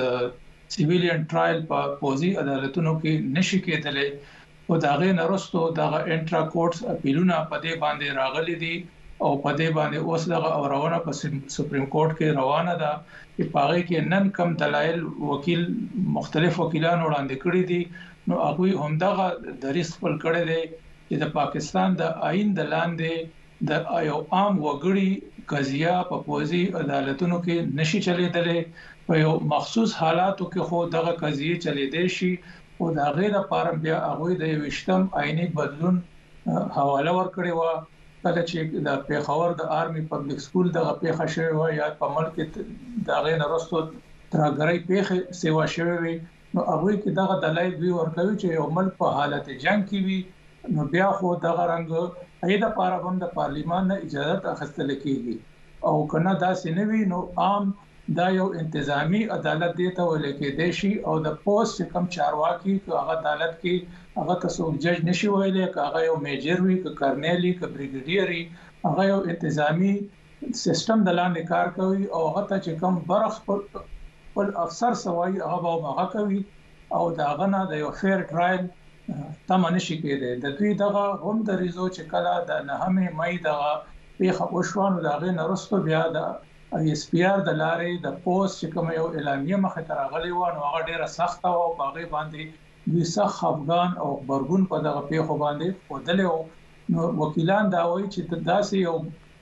د سیویلین ټرایل په پوځي عدالتونو کې نشي کېدلې او داغه نرستو دغه انټرا کورټس اپیلونه په دې باندې راغلي دي او په دې باندې اوس دغه اورونه په سپریم کورټ کې روانه ده چې پاره کې نن کم دلایل وکیل مختلف وکیلان وړاندې کړی دي نو هغه هم دغه دریس خپل کړی دی چې د پاکستان د آئین د لاندې د یو عام وګړي قضیه په پوځي عدالتونو کې نشي چلیدلې په یو مخصوص حالاتو کې خو دغه قضیه چلیدې شي او دا غیر لپاره بیا هغه د وشتم آئینی بدلون حواله ورکړي و کله چې د پیښور د آرمي پبلک سکول دغه پیښه شوی و یا په ملک دا غیر نرستو ترګری پیښه سیوا شوی وي نو هغه کې دغه دلایل وی ورکوي چې یو ملک په حالت جنگ کې وي نو بیا خو دغه رنګ ایدا لپاره هم د پارلیمان نه اجازه اخیستل کیږي او کنه دا سینوي نو عام دا یو انتظامی عدالت دی ته ولې کې دیشي او د پوسټ کم چارواکي هغه عدالت کې هغه تاسو جج نشي ویلې هغه یو میجر وی ک کرنیلی ک بریګیډیري هغه یو انتظامی سیستم د لاندې کار کوي او هغه ته چې کم برخ پر افسر سوای هغه کوي او دا غنه د یو فیر ټرایل تم نشي کېده د دوی دغه هم د ریزو چې کله د 9 مئی دغه پیښه وشوانو دغه نرستو بیا د اس پی آر د لارې د پوسټ چې کوم یو اعلامیه مخه تر غلې و نو هغه ډیره سخت او باغې باندې دوی سخت افغان او برګون په دغه پیښه باندې ودلې نو وکیلان دا وایي چې داسې یو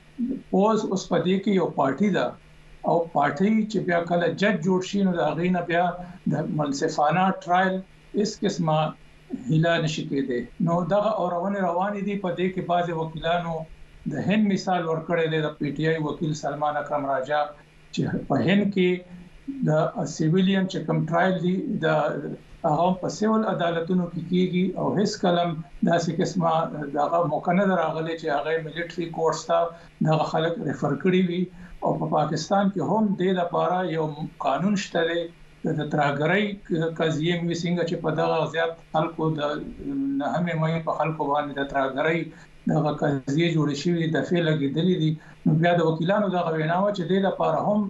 پوز اوس پدې کې یو پارټي ده او پارټي چې بیا کله جج جوړ شي نو دا غینه بیا د منصفانه ټرایل اس قسمه هیله نشي کېده نو دغه اورونه روانې دي په دې کې بعض وکیلانو د هند مثال ورکړی دی د پی ټی آی وکیل سلمان اکرم راجا چې په هند کې د سیویلین چې کوم ټرایل دی د هغه په سیول عدالتونو کې کیږي او هیڅ کلم داسې قسمه دغه مکنه راغلي چې هغه ملټری کورټس ته دغه خلک ریفر کړی وي او په پاکستان کې هم د لپاره یو قانون شته دی د ترګری قضیه مې څنګه چې په دغه زیات خلکو د 9 مې په خلکو باندې د ترګری دغه قضیه جوړ شوې د فعل لګیدلې دي نو بیا د وکیلانو دغه ویناوه چې د لپاره هم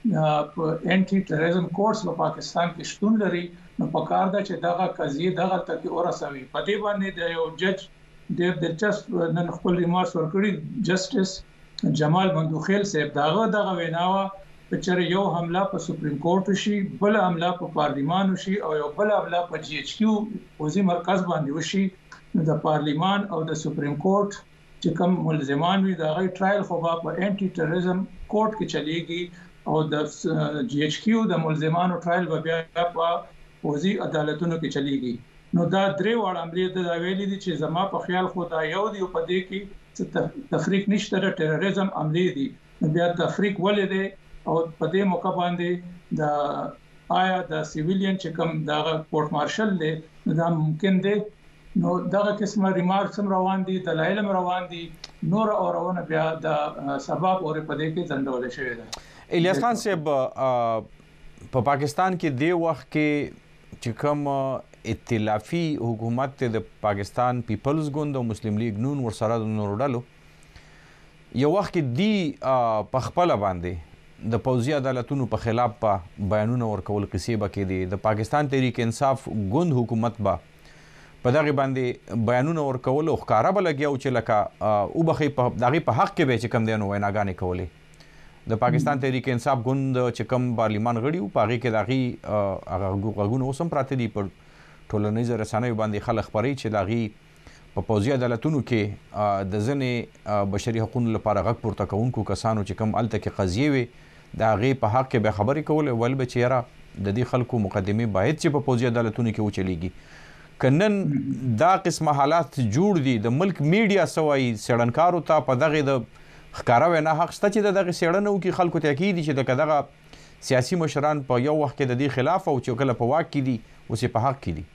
انټي ټیرریزم کورس په پاکستان کې شتون لري نو په کار ده چې دغه قضیه دغه تک ورسوي په دې باندې د یو جج ډېر دلچسپ نن خپل ریمارکس ورکړي جسټس جمال مندوخیل صاحب دغه ویناوه چې یو حمله په سپریم کورټ شي بل حمله په پارلیمان شي او یو بل حمله په جی ایچ کیو وزیر مرکز باندې وشي د پارلیمان او د سپریم کورټ چې کوم ملزمان وي دا غي ټرایل خو په انټي ټیرریزم کورټ کې چلیږي او د جی ایچ کیو د ملزمانو ټرایل بیا په پوځي عدالتونو کې چلیږي نو دا درې وړ عملیات د ویلې دي چې زما په خیال خو دا یو دی په دې کې تفریق نشته د ټیرریزم عملیات دي بیا تفریق ولې دی او په دې موقع باندې د آیا د سیویلین چې کوم دا کورټ مارشل دی دا ممکن دی نو دغه قسمه ریمارکس هم روان دي، دلایل هم روان دي، نور اورونه بیا د سبب اور په دې کې ځندول شوی ده. الیاس خان صاحب په پاکستان کې دی وخت کې چې کوم ائتلافي حکومت د پاکستان پیپلز ګوند او مسلم لیگ نون ورسره د نورو ډلو یو وخت کې دی په خپل باندې د پوځي عدالتونو په خلاف په بیانونه ورکول قصې به کې دي، د پاکستان تحریک انصاف ګوند حکومت به په دغه باندې بیانونه ورکول او ښکارا به لګیاو چې لکه او بخي په دغه په حق کې به چې کم دی نو ویناګانې کولې. د پاکستان تحریک انصاف ګوند چې کم پارلیمان غړي او په هغې کې د هغې غږونه اوس هم پراته دي، په ټولنیزو رسنیو باندې خلک خپروي چې د هغې په پوځي عدالتونو کې د ځینې بشري حقوقو لپاره غږ پورته کوونکو کسانو چې کم هلته کې قضیې وي د هغې په حق کې به خبرې کولې، ویل به چې یاره د دې خلکو مقدمې باید چې په پوځي عدالتونو کې وچلیږي. که نن دا قسمه حالات جوړ دي د ملک میډیا څه وایي څېړنکارو ته په دغې د ښکاره وینا حق شته چې د دغې څېړنه وکړي، خلکو ته یقین دي چې لکه دغه سیاسي مشران په یو وخت کې د دې خلاف او چې کله په واک کې دي اوس یې په حق کې دي.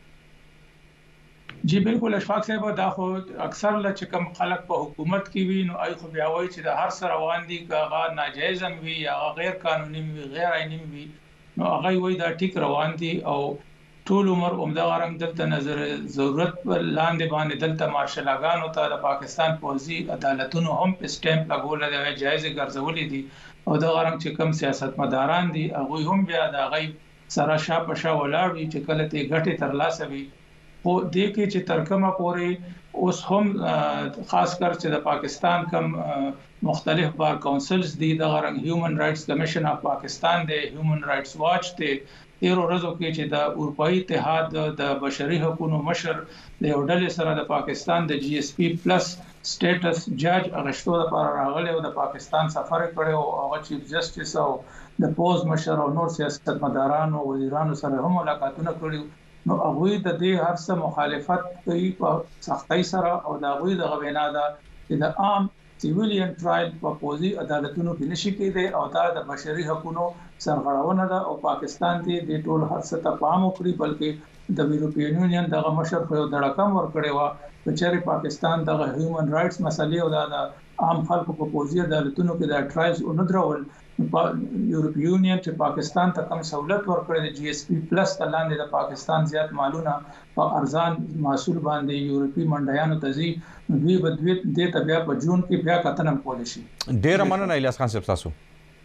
جی بالکل اشفاق صاحب، دا خو اکثر له چې کوم خلک په حکومت کې وي نو آی خو بیا وایي چې د هر څه روان دي، که هغه ناجایز هم وي یا غیر قانوني وي غیر آئیني وي نو هغه وایي دا ټیک روان دي او ټول عمر عمدہ رنګ دلته نظر ضرورت لاندې باندې دلته مارشلاګانو ته د پاکستان پوځي عدالتونو هم په سټمپ لګول دی، جایز ګرځولې دي او دا رنګ چې کوم سیاستمداران دي هغه هم بیا د غي سره شاپه شا ولاړ وي چې کله ته غټي ترلاسه وي. خو دې کې چې ترکمه پورې اوس هم خاص کر چې د پاکستان کم مختلف بار کونسلز دي، د رنګ هیومن رائټس کمیشن اف پاکستان دی، هیومن رائټس واچ دی، تیرو ورځو کې چې د اروپאי اتحاد د بشري حقوقو مشر د یو ډلې سره د پاکستان د جی ایس پی پلس سټیټس جج اغشتو لپاره راغلی او د پاکستان سفر کړی او هغه چیف جسټس او د پوز مشر او نور سیاستمداران او وزیرانو سره هم ملاقاتونه کړي نو هغه د دې هر څه مخالفت کوي په سختۍ سره او د هغه د غوینا ده چې د عام سیویلین ټرایل په پوځي عدالتونو کې نشي کېدی او دا د بشري حقوقو سرغړونه ده او پاکستان دې د ټول هر څه ته پام وکړي، بلکې د یورپین یونین دغه مشر خو یو دړکم ورکړی و چې پاکستان دغه هیومن رائټس مسلې او د عام خلکو په پوځي عدالتونو کې د ټرایلز اونډرول یورپین یونین چې پاکستان ته کم سہولت ورکړي د جی ایس پی پلس لاندې د پاکستان زیات مالونه په ارزان محصول باندې یورپی منډیانو ته ځي، دوی به دې ته بیا په جون کې بیا کتنم کول شي. ډېره مننه الیاس خان صاحب تاسو.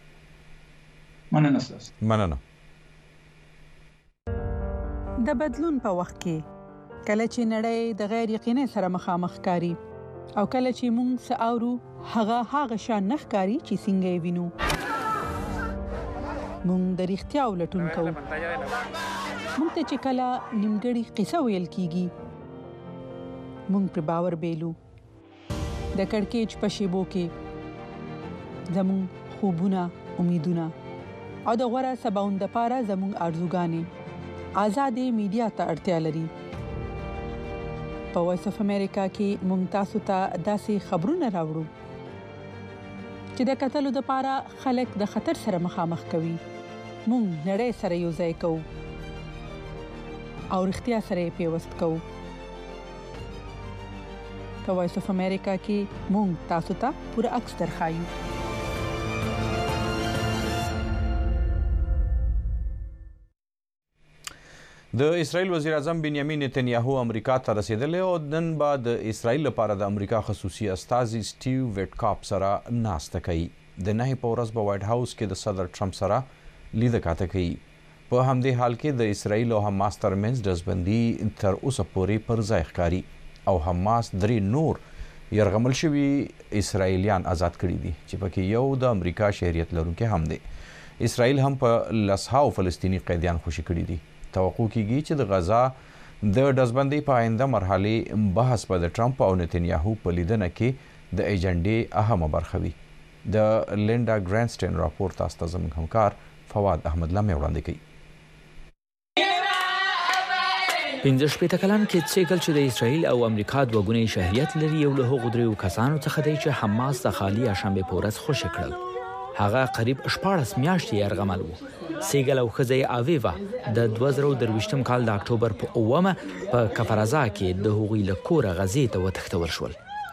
مننه. د بدلون په وخت کې کله چې نړۍ د غیر یقیني سره مخامخ کاری او کله چې موږ ساورو هغه شان نخکاری چې څنګه وینو موږ د اړتیا ولټون کوو. موږ ته چې کله نیمګړی قصه ویل کیږي موږ پر باور بیلو. د کڑکېچ په شیبو کې زموږ خوبونه امیدونه او د غوړه سباوند لپاره زموږ ارزوګانې آزادې میډیا ته اړتیا لري. په وایس اف امریکا کې موږ تاسو ته داسې خبرونه راوړو چې د قتلو لپاره خلک د خطر سره مخامخ کوي. موږ نړۍ سره یو ځای کوو او اړتیا سره پیوست کوو. په وایس اف امریکا کې موږ تاسو ته پوره عکس درخایو. د اسرائیل وزیر اعظم بنیامین نتنیاهو امریکا ته رسیدلی او نن به د اسرائیل لپاره د امریکا خصوصي استازي سټیو ویټکاپ سره ناسته کوي. د نهي په ورځ په وایټ هاوس کې د صدر ټرمپ سره لیده کاته کوي. په همدې حال کې د اسرائیل او حماس ترمنځ ډزبندي تر اوسه پورې پر ځای ښکاري او حماس 3 نور یرغمل شوي اسرائیلیان آزاد کړي دي چې پکې یو د امریکا شهریت لرونکي هم دی. اسرائیل هم په لسهاو فلسطینی قیدیان خوشي کړي دي. توقع کیږي چې د غزا د ډزبندۍ په آینده مرحلې بحث به د ټرمپ او نتنیاهو په لیدنه کې د ایجنډې اهمه برخه وي. د لینډا ګرانسټین راپور تاسو ته زموږ همکار فواد احمد لمه وړاندې کوي. 15 کلن کې سیکل چې د اسرائیل او امریکا د وګونې شهریت لري یو له هغو دریو کسانو څخه دی چې حماس د خالی شنبه په ورځ خوشی کړل. هغه قریب 14 میاشتې یرغمل و سیګل او ښځه آویوا د 2023م کال د اکتوبر په 9 په کفرازا کې د هغوی له کوره غزې ته وتښتول شول.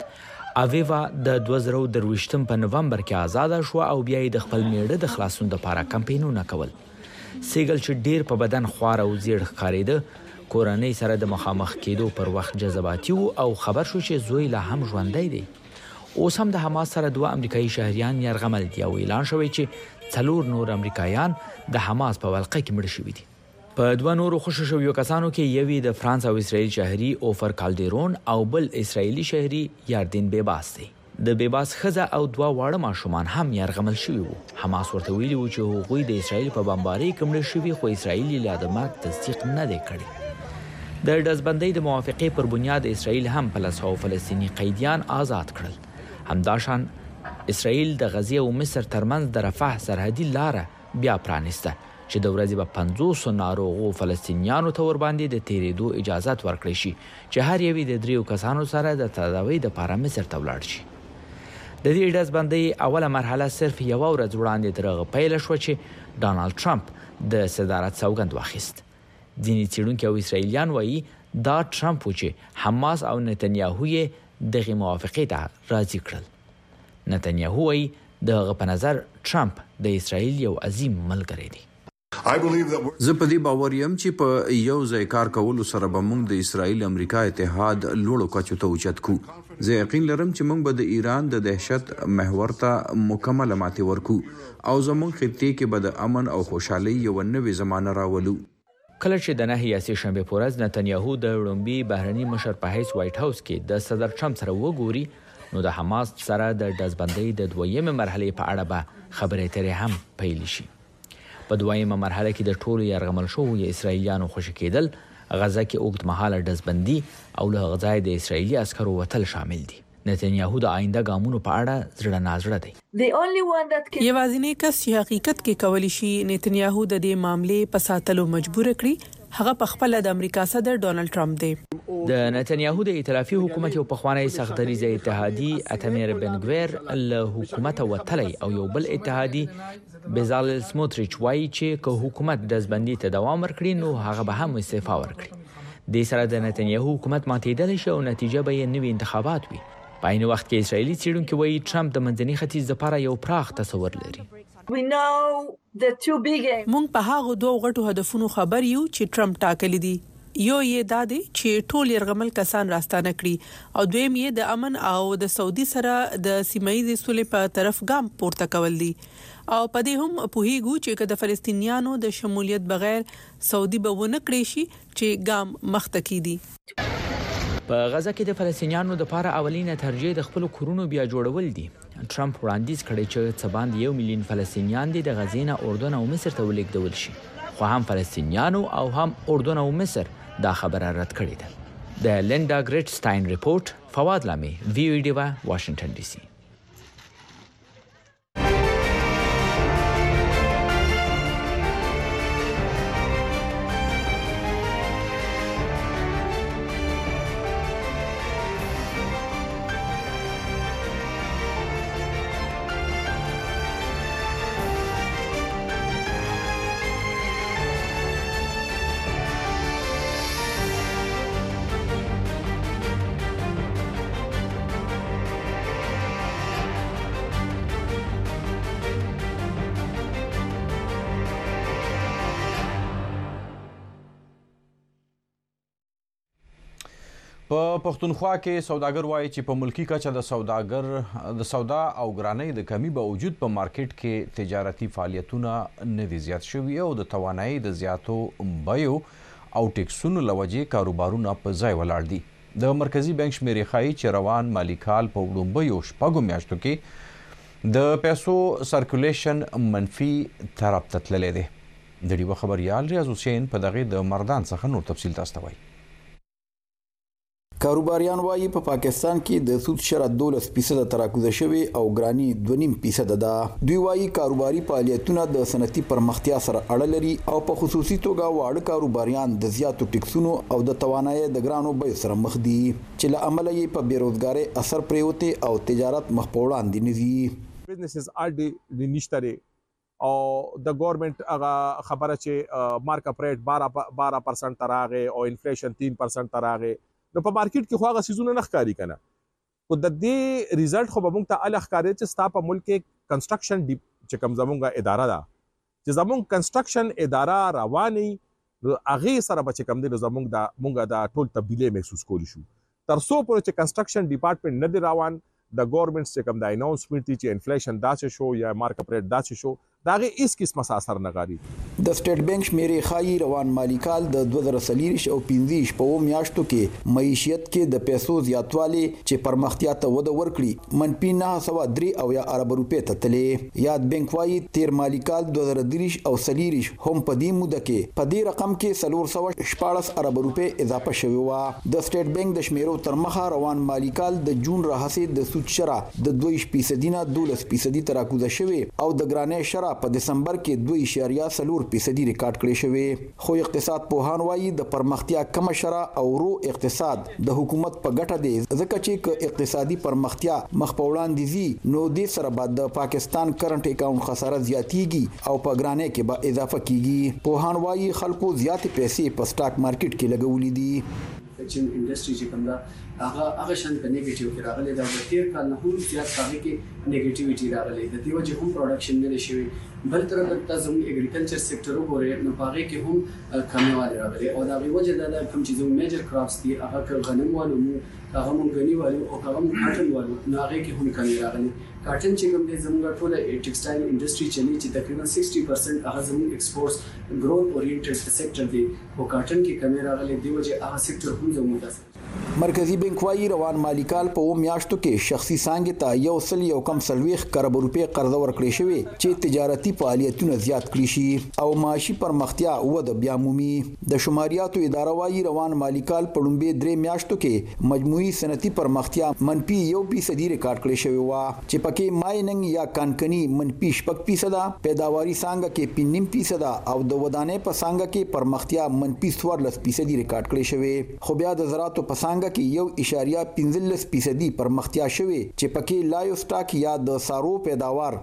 آویوا د 2023م په نومبر کې آزاد شو او بیا یې د خپل میړه د خلاصون لپاره کمپاینونه کول. سیګل چې ډیر په بدن خوار او زیړ ښکارېده کورنۍ سره د مخامخ کېدو پر وخت جذباتي او خبر شو چې زوی لا هم ژوندی دی. اوس هم د حماس سره 2 امریکایي شهریان یرغمل دي او اعلان شوی چې 4 نور امریکایان د حماس په ولقه کې مړ شوي دي. په 2 نورو خوشو شویو کسانو کې یوی د فرانس او اسرائیل شهري اوفر کالډیرون او بل اسرائیلي شهري یاردین بیباس دی. د بیباس ښځه او 2 واړه ماشومان هم یرغمل شوي وو. حماس ورته ویلي وو چې هغوی د اسرائیل په بمبارۍ کې مړه شوي خو اسرائیل یې لا د مرګ تصدیق نه دی کړی. د ډزبندۍ د موافقې پر بنیاد اسرائیل هم 500 فلسطینی قیدیان آزاد کړل. همداشان اسرائیل د غزې او مصر ترمنځ د رفح سرحدي لاره بیا پرانیسته چې د ورځې به 500 ناروغو فلسطینیانو ته ورباندې د تیرېدو اجازه ورکړي شي چې هر یوې د 3 کسانو سره د تداوی لپاره مصر ته ولاړ شي. د دې ډزبندۍ اوله مرحله صرف یو ورځ وړاندې تر هغه پیل شو چې ډانلډ ټرمپ د صدارت سوګند واخیست. ځینې څېړونکي او اسرائیلیان وایي دا ټرمپ و چې حماس او نتنیاهو یې دغه موافقې ته راضي کړل. نتنیاهو وایي دغه په نظر ټرمپ د اسرائیل یو عظیم ملګری دی. زه په دې باور یم چې په یو ځای کار کولو سره به موږ د اسرائیل امریکا اتحاد لوړو کچو ته اوچت کو. زه یقین لرم چې موږ به د ایران د دهشت محور ته مکمل ماتې ورکو او زموږ خطې کې به د امن او خوشحالۍ یو نوې زمانه راولو. کله چې د 9 یاسې شنبه په ورځ نتنیاهو د وړومبي بهرني مشر په حیث وایټ هاوس کې د صدر ټرمپ سره وګوري نو د حماس سره د ډزبندۍ د 2مې مرحلې په اړه به خبرې اترې هم پیل شي. په 2مه مرحله کې د ټولو یرغمل شوو اسرائیلیانو خوشي کېدل، غزه کې اوږدمهاله ډزبندي او له هغه ځای د اسرائیلي عسکرو وتل شامل دي. نتنیاهو د آینده ګامونو په اړه زړه نازړه دی. یوازینی کس چې حقیقت کې کولی شي نتنیاهو د دې معاملې په ساتلو مجبور کړي هغه په خپل د امریکا صدر ډونالد ټرمپ دی. د نتنیاهو د ائتلافي حکومت یو پخوانی سختدریزه اتحادي اتمیر بنګویر له حکومت وتلی او یو بل اتحادي بزالل سموتریچ وایي چې که حکومت دزبندي ته دوام ورکړي نو هغه به هم استعفا ورکړي. د سره د نتنیاهو حکومت ماتېدل شي او نتیجه به یې نوي انتخابات وي. په عین وخت کې اسرائیلي څېړونکي وایي ټرمپ د منځني ختیځ لپاره یو پراخ تصور لري. مونږ په هغه 2 غټو هدفونو خبر یو چې ټرمپ ټاکلي دي. یو یې دا دی چې ټول يرغمل کسان راستانه کړي او دویم یې د امن او د سعودي سره د سیمایي سولې په طرف ګام پورته کول دي او په دې هم پوهیږو چې د فلسطینیانو د شمولیت بغیر سعودي به ونه کړی شي چې ګام مخته کیدي. په غزه کې د فلسطینیانو لپاره اولینه ترجیح د خپل کورونو بیا جوړول دي. ټرمپ وړاندیز کړی چې څه باندې 1 میلیون فلسطینیان د غزې نه اردن او مصر ته ولېږدول شي. خو هم فلسطینیانو او هم اردن او مصر دا خبره رد کړې ده. د لیندا ګریټسټاین ریپورت، فواد لامي، وی او ډیوا، واشنگټن ډي سي. په پښتونخوا کې سوداګر وایي چې په ملکی کچه د سودا او ګرانۍ د کمی باوجود په مارکیټ کې تجارتي فعالیتونه نه دي زیات شوي او د توانایي د زیاتو بیو او ټیکسونو له وجې کاروبارونه په ځای ولاړ دي. د مرکزي بانک شمیرې ښایي چې روان مالي کال په وړومبیو 6 میاشتو کې د پیسو سرکولیشن منفي طرف ته تللی دی. د ډیوه خبریال ریاض حسین په دغه د مردان څخه نور تفصیل تاسو ته وایي. کاروباریان وایي په پاکستان کې د سود شرط 12% تراکوزه شوی او ګرانی 2.5% ده. دوی وایي کاروباري فعالیتونه د صنعتي پرمختیا سره اړه لري او په خصوصي توګه واړه کاروباریان د زیاتو ټیکسونو او د توانایي د ګرانو بیو سره مخ دي چې له امله یې په بیروزګارۍ اثر پریوته او تجارت مخ په وړاندې نه ځي. businesses are the nishtere او د ګورنمنت هغه خبره چې مارک اپ ریټ 12% تراغه او انفلیشن 3% تراغه نو په مارکیټ کې خو هغه سيزونه نه ښکاری کنه او د دې ریزلټ خو به موږ ته الګ ښکاری چې ستا په ملک کې کنسټرکشن چې کوم زمونږه اداره ده چې زمونږ کنسټرکشن اداره رواني هغه سره به چې کوم دي زمونږ د ټول تبدیلی محسوس کولی شو تر څو پورې چې کنسټرکشن ډپارټمنټ نه دی روان د ګورنمنت چې کوم د اناونسمنت چې انفلیشن داسې شو یا مارک اپ ریټ داسې شو داغه هیڅ قسمه اثر نه غاري د سټیټ بانک شمیرې خای روان مالی کال د 2023 او 15 په میاشتو کې معیشت کې د پیسو زیاتوالی چې پرمختیا ته وده ورکړي منفي 903 او یا ارب روپے ته تلې یاد بانک وايي تیر مالی کال 2023 او 23 هم په دې موده کې په دې رقم کې 414 ارب روپے اضافه شوی و د سټیټ بانک د شمیرو تر مخه روان مالی کال د جون راهسه د سود شرا د 2% نه 12% تراکوزه شوی او د ګرانې شرا په دسمبر کې 2.4% ریکارډ کړی شوی خو اقتصاد پوهان وایي د پرمختیا کم شرا او رو اقتصاد د حکومت په ګټه دی ځکه چې اقتصادي پرمختیا مخ په وړاندې زی نو د سره بعد د پاکستان کرنٹ اکاونټ خساره زیاتیږي او په ګرانې کې به اضافه کیږي پوهان وایي خلکو زیات پیسې په سٹاک مارکیټ کې لګولې دي چې انډستری چې کوم دا هغه شان په نیگیټیو کې راغلي دا د تیر کال نه هم زیات هغه کې نیگیټیویټي راغلي د دې وجه هم پروډکشن نه شوی بل تر ته زموږ اګریکلچر سېکټر وګورئ نو هغه کې هم کمیواله راغلي او دا به وجه دا کوم چې زموږ میجر کراپس دي هغه غنم والو هغه مونږ غنی والو او هغه مونږ کاټن والو نو هغه کې هم کمی راغلي کاټن چې کوم دي زموږ ټول ټیکسټایل انډستری چلی چې تقریبا 60% هغه زموږ ایکسپورټس ګروث اورینټډ سېکټر دی او کاټن کې کمی راغلي دی وجه هغه سېکټر هم زموږ مرکزی بانک وايي روان مالی کال په میاشتو کې شخصي څانګې ته 1.1 کروڑ روپے قرض ورکړی شوی چې تجارتي فعالیتونه زیات کړی شي او معاشي پرمختیا وده بیا مومي د شماریاتو اداره وايي روان مالی کال په لومبي 3 میاشتو کې مجموعي صنعتي پرمختیا منفي 1% ریکارډ کړی شوی و چې پکې مایننګ یا کانکني منفي 6% پیداواري څانګه کې 5% او د ودانۍ په څانګه کې پرمختیا منفي 14% ریکارډ کړی شوی خو بیا د زراعت په څنګه کې 1.15% پرمختیا شوه چې پکې لایو سٹاک یا د سارو پیداوار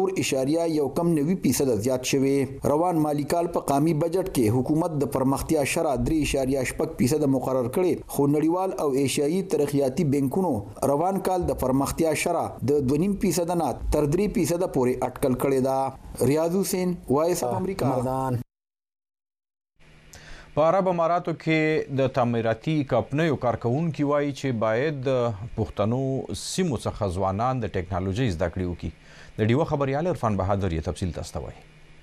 3.9% زیات شوه روان مالی کال په قومي بجټ کې حکومت د پرمختیا شرح 3.5% مقرر کړي خو نړیوال او ایشیایي ترقیاتي بانکونو روان کال د پرمختیا شرح د 2.5% نه تر 3% پورې اټکل کړي دا ریاض حسین وایس اف امریکا مردان په عرب اماراتو کې د تعمیراتي کمپنیو کارکونکي وایي چې باید د پښتنو سیمو څخه ځوانان د ټیکنالوژي زده کړې وکړي د ډیوه خبريال عرفان بهادر یې تفصیل تاسو ته وایي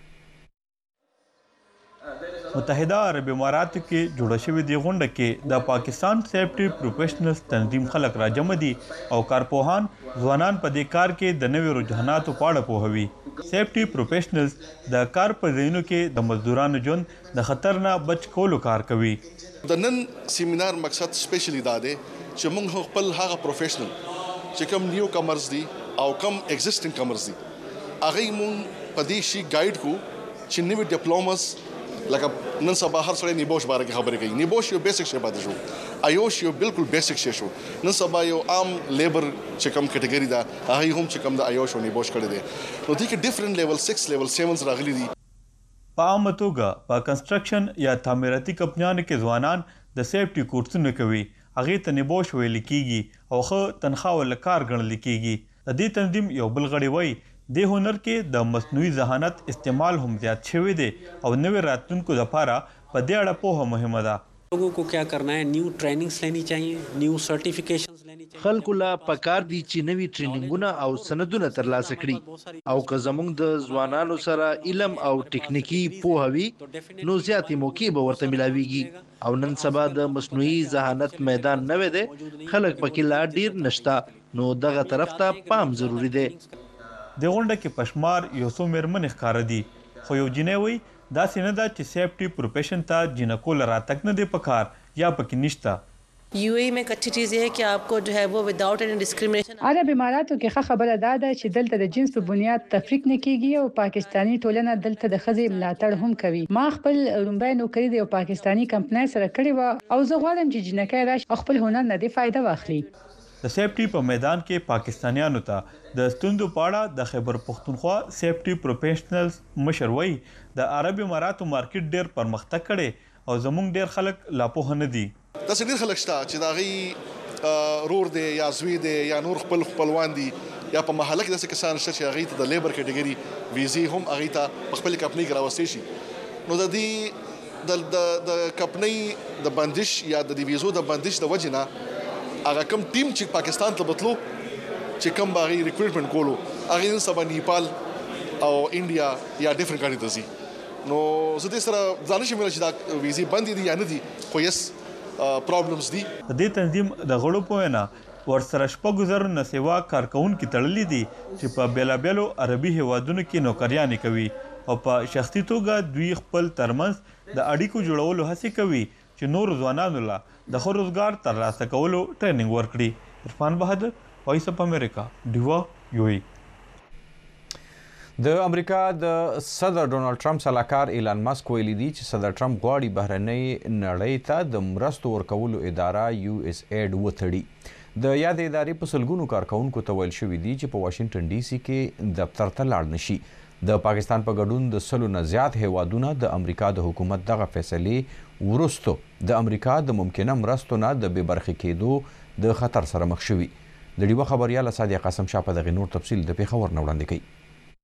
متحده عرب اماراتو کې جوړه شوې دی غونډه کې د پاکستان سیفټي پروفیشنلز تنظیم خلک راجمع دي او کارپوهان ځوانان په دې کار کې د نوې رجحاناتو په اړه پوهوي سیفټي پروفیشنلز د کار په ځایونو کې د مزدورانو ژوند د خطر نه بچ کولو کار کوي د نن سیمینار مقصد سپیشلی دا دی چې موږ خپل هغه پروفیشنل چې کوم نیو کمرز دي او کوم ایگزیسټینګ کمرز دي هغه موږ په دې شي ګایډ کو چې نوې ډیپلوماس لکه نن سبا هر سړی نیبوش باره کې خبرې کوي نیبوش یو بیسیک شی پاتې شو ایوش یو بالکل بیسیک شی شو نن سبا یو عام لیبر چې کوم کټګوري دا هغه هم چې کوم د ایوش او نیبوش کړي دي نو دې کې ډیفرنٹ لیول 6 لیول 7 راغلي دي په عامه توګه په کنسټرکشن یا تعمیراتي کمپنیانو کې ځوانان د سیفټي کورسونه کوي هغه ته نیبوش ویل کیږي او خو تنخواه ول کار ګڼل کیږي د دې تنظیم یو بل غړي وایي د هنر کې د مصنوعي ذهانت استعمال هم زیات شوی دی او نوې راتلونکو لپاره په دې اړه پوهه مهمه ده लोगों को क्या करना है न्यू ट्रेनिंग्स लेनी चाहिए न्यू सर्टिफिकेशंस लेनी चाहिए خلکو لا پکار دي چې نوي ټریننګونه او سندونه ترلاسه کړي او که زموږ د ځوانانو سره علم او ټکنیکی پوهوي نو زیاتې موقع به ورته ملاويږي او نن سبا د مصنوعي ذهانت میدان نه وي خلک پکې لا ډیر نشتا نو دغه طرف ته پام ضروری دی د غونډه کې پشمار یو څو مېرمنې ښکاره دي خو یو جنۍ وایي داسې نه ده چې سیفټي پروفیشن ته جنکو لراتک نه دی پکار یا پکې نشته यूएई में एक अच्छी चीज़ ये है कि आपको जो है वो विदाउट एनी डिस्क्रिमिनेशन عرب اماراتو کې ښه خبره ده چې دلته د جنس په بنیاد تفریق نه کیږي او پاکستانی ټولنه دلته د ښځې ملاتړ هم کوي ما خپل لومبای نوکری د پاکستانی کمپنۍ سره کړې و او زه غواړم چې جنکۍ راشي خپل هنر نه دی فائدہ واخلي د سیفټي په میدان کې پاکستانیانو ته د ستوندو پاړه د خیبر پختونخوا سیفټي پروفیشنلز مشر وای د عرب اماراتو مارکیټ ډیر پرمختګ کړي او زموږ ډیر خلک لا پوه نه دي. دا څنګه خلک شته چې دا غي رور دی یا زوی دی یا نور خپلوان دي یا په محله کې داسې کسان شته چې هغه ته د لیبر کټګوري ویزي هم هغه ته خپل کمپنی کې راوستي شي. نو د دې د کمپنی د بندش یا د ویزو د بندش د وجنه هغه کم ټیم چې پاکستان ته بتلو چې کم باغی ریکروټمنټ کولو هغه نن سبا نیپال او انډیا یا ډیفرنٹ کنټری ته ځي. نو زه دې سره ځان شم چې دا ویزي بندي دي یا نه دي خو یس پرابلمز دي. د دې تنظیم د غړو په وینا ورسره شپږ زره نه سیوا کارکونکي تړلي دي چې په بیلابیلو عربي هیوادونو کې نوکریانې کوي او په شخصي توګه دوی خپل ترمنځ د اړیکو جوړولو هڅه کوي چې نور ځوانانو لا د خپل روزګار ترلاسه کولو ټریننګ ورکړي. عرفان بهادر، وایس اف امریکا، ډیوا یو ای. د امریکا د صدر ډونالد ټرمپ سلاکار ایلان ماسک ویلي دی چې صدر ټرمپ غواړي بهرنۍ نړۍ ته د مرستو ورکولو اداره یو اس ایډ وتړي. د یاد ادارې په سلګونو کارکونکو ته ویل شوي دي چې په واشنگټن ډي سي کې دفتر ته لاړ نشي. د پاکستان په ګډون د 100 نه زیات هیوادونه د امریکا د حکومت دغه فیصلې وروسته د امریکا د ممکنه مرستو نه د بې برخې کېدو د خطر سره مخ شوي. د ډیوه خبریال سادیه قاسم شاه په دغه نور تفصیل د پیښور نه وړاندې کوي.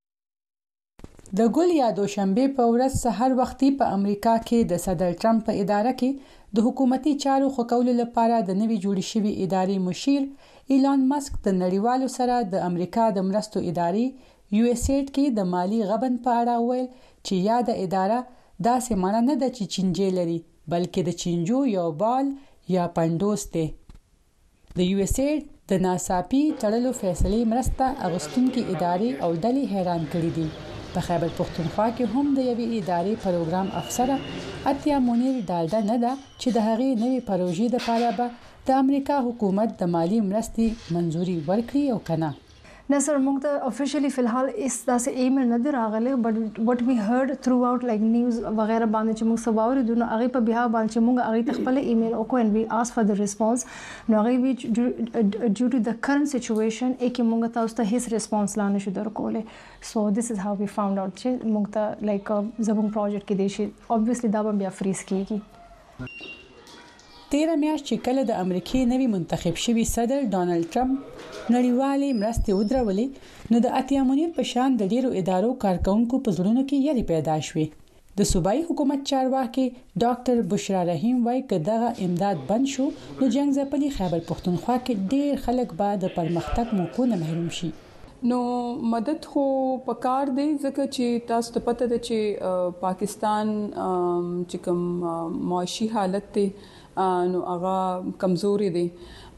د ګل یا دوشنبه په ورځ سحر وختي په امریکا کې د صدر ټرمپ په اداره کې د حکومتي چارو ښه کولو لپاره د نوي جوړ شوي ادارې مشیر ایلان ماسک د نړیوالو سره د امریکا د مرستو ادارې یو اس ایډ کې د مالی غبن په اړه ویل چې یاد اداره داسې معنی نه ده چې چینجې لري بلکې د چینجو یو بال یا پندوس دی. د یو اس ایډ د ناڅاپي تړلو فیصلې مرسته اغوستونکي ادارې او ډلې حیران کړي دي. په خیبر پختونخوا کې هم د یوې ادارې پروګرام افسره اتیا مونیر ډالډا نه ده چې د هغې نوې پروژې لپاره به د امریکا حکومت د مالی مرستې منزوري ورکړي او کنه. نصر موږ ته افیشلی فلحال اس داسې ایمیل نه دی راغلی بټ وات وی هرد تھرو اوټ لایک نیوز وغیرہ باندې چې موږ سباوري دونه هغه په بیا باندې چې موږ هغه خپل ایمیل او کو ان وی آس فار د ریسپانس نو هغه وی ډیو ټو د کرنٹ سچويشن کې موږ تاسو ته هیڅ ریسپانس لا نشو درکولې. سو دیس از هاو وی فاوند اوټ چې موږ ته لایک زبون پروجیکټ کې دی شي obviously دا به بیا فریز کیږي. 13 میاشت چې کله د امریکای نوی منتخب شوی صدر ډونالد ټرمپ نړیوالې مرستې ودرولې نو د اتیا مونیر په شان د ډیرو ادارو کارکونکو په زړونو کې یری پیدا شوې. د صوبایي حکومت چارواکي ډاکټر بشرا رحیم وایي چې دغه امداد بند شو نو جنگ ځپلي خیبر پختونخوا کې ډیر خلک به د پرمختګ موقعو نه محروم شي. نو مدد خو پکار دی ځکه چې تاسو ته پته ده چې پاکستان چې کوم معاشي حالت ته نو هغه کمزوري دي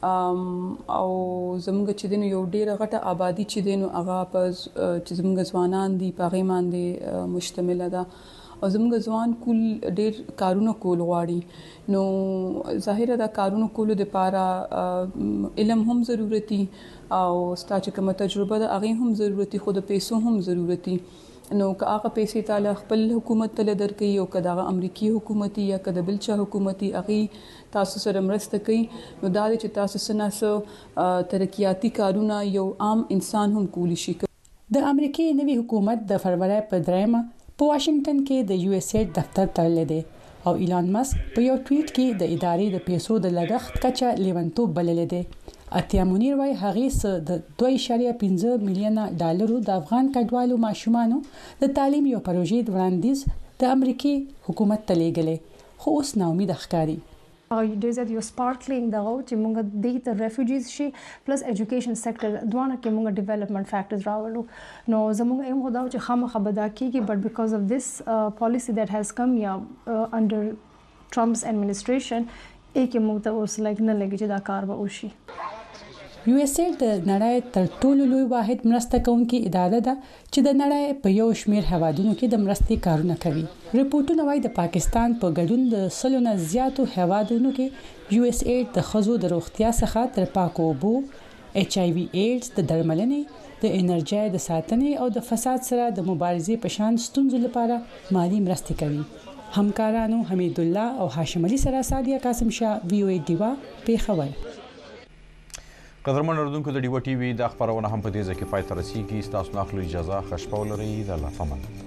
او زموږ چې دین یو ډیره غټه آبادی چې دین هغه په چې زموږ ځوانان دي په غي باندې مشتمل ده او زموږ ځوان کول ډیر کارونه کول غواړي. نو ظاهر ده کارونه کول د لپاره علم هم ضرورتي او ستاسو کومه تجربه ده هغه هم ضرورتي خو د پیسو هم ضرورتي. نو که هغه پیسې تعالی خپل حکومت ته درکې او که دا امریکای حکومتي یا که د بلچا حکومتي هغه تاسو سره مرسته کوي نو دا چې تاسو سره ترقیاتی کارونه یو عام انسان هم کولی شي. د امریکای نوی حکومت د فروری په 3 په واشنگټن کې د یو اس ایډ دفتر تړل دی او ایلان ماسک په یو ټویټ کې د ادارې د پیسو د لګښت کچا لیونتوب بلل دی. اتیا مونیر وای هغه څه د 2.15 میلیون ډالرو د افغان کډوالو ماشومانو د تعلیم یو پروژې وړاندیز د امریکای حکومت ته لېږلې خو اوس ناامید ښکاري. ډیر زیات یو سپارکلینګ دغه چې موږ د ته ریفیوجیز شي پلس ایجوکیشن سېکټر دوانه کې موږ ډیولپمنٹ فیکټرز راولو نو زموږ ایم خداو چې خامخا بدا کیږي بٹ بیکاز اف دیس پالیسی دیٹ هاز کم یا انډر ټرمپس ایڈمنسټریشن کې موږ ته اوس لګ نه لګي چې دا کار به وشي. یو اس ایډ د نړۍ تر ټولو لوی واحد مرسته کوونکی اداره ده چې د نړۍ په یو شمیر هوادونو کې د مرستې کارونه کوي. ریپورتونه وايي د پاکستان په ګډون د 100 نه زیاتو هوادونو کې یو اس ایډ د خزو د روغتیا څخه تر پاکو اوبو، ایچ آی وی ایډز د درملنې، د انرژي د ساتنې او د فساد سره د مبارزې په شان ستونزو لپاره مالی مرستې کوي. همکارانو حمید الله او هاشم علي سره سادیه قاسم شاه وی او ای ډیوا پیښور. قدرمن اردوونکو د ډیو ټي وي د خبرونه هم په دې ځکه پای ته رسیږي تاسو نه اخلو اجازه خشپو لري د الله پامان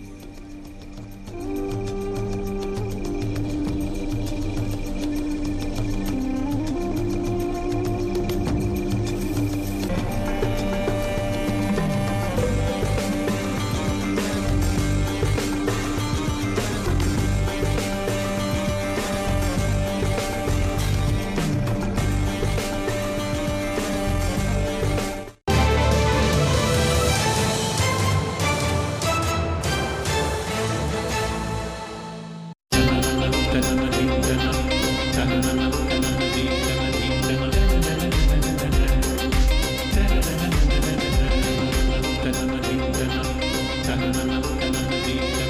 Thank you.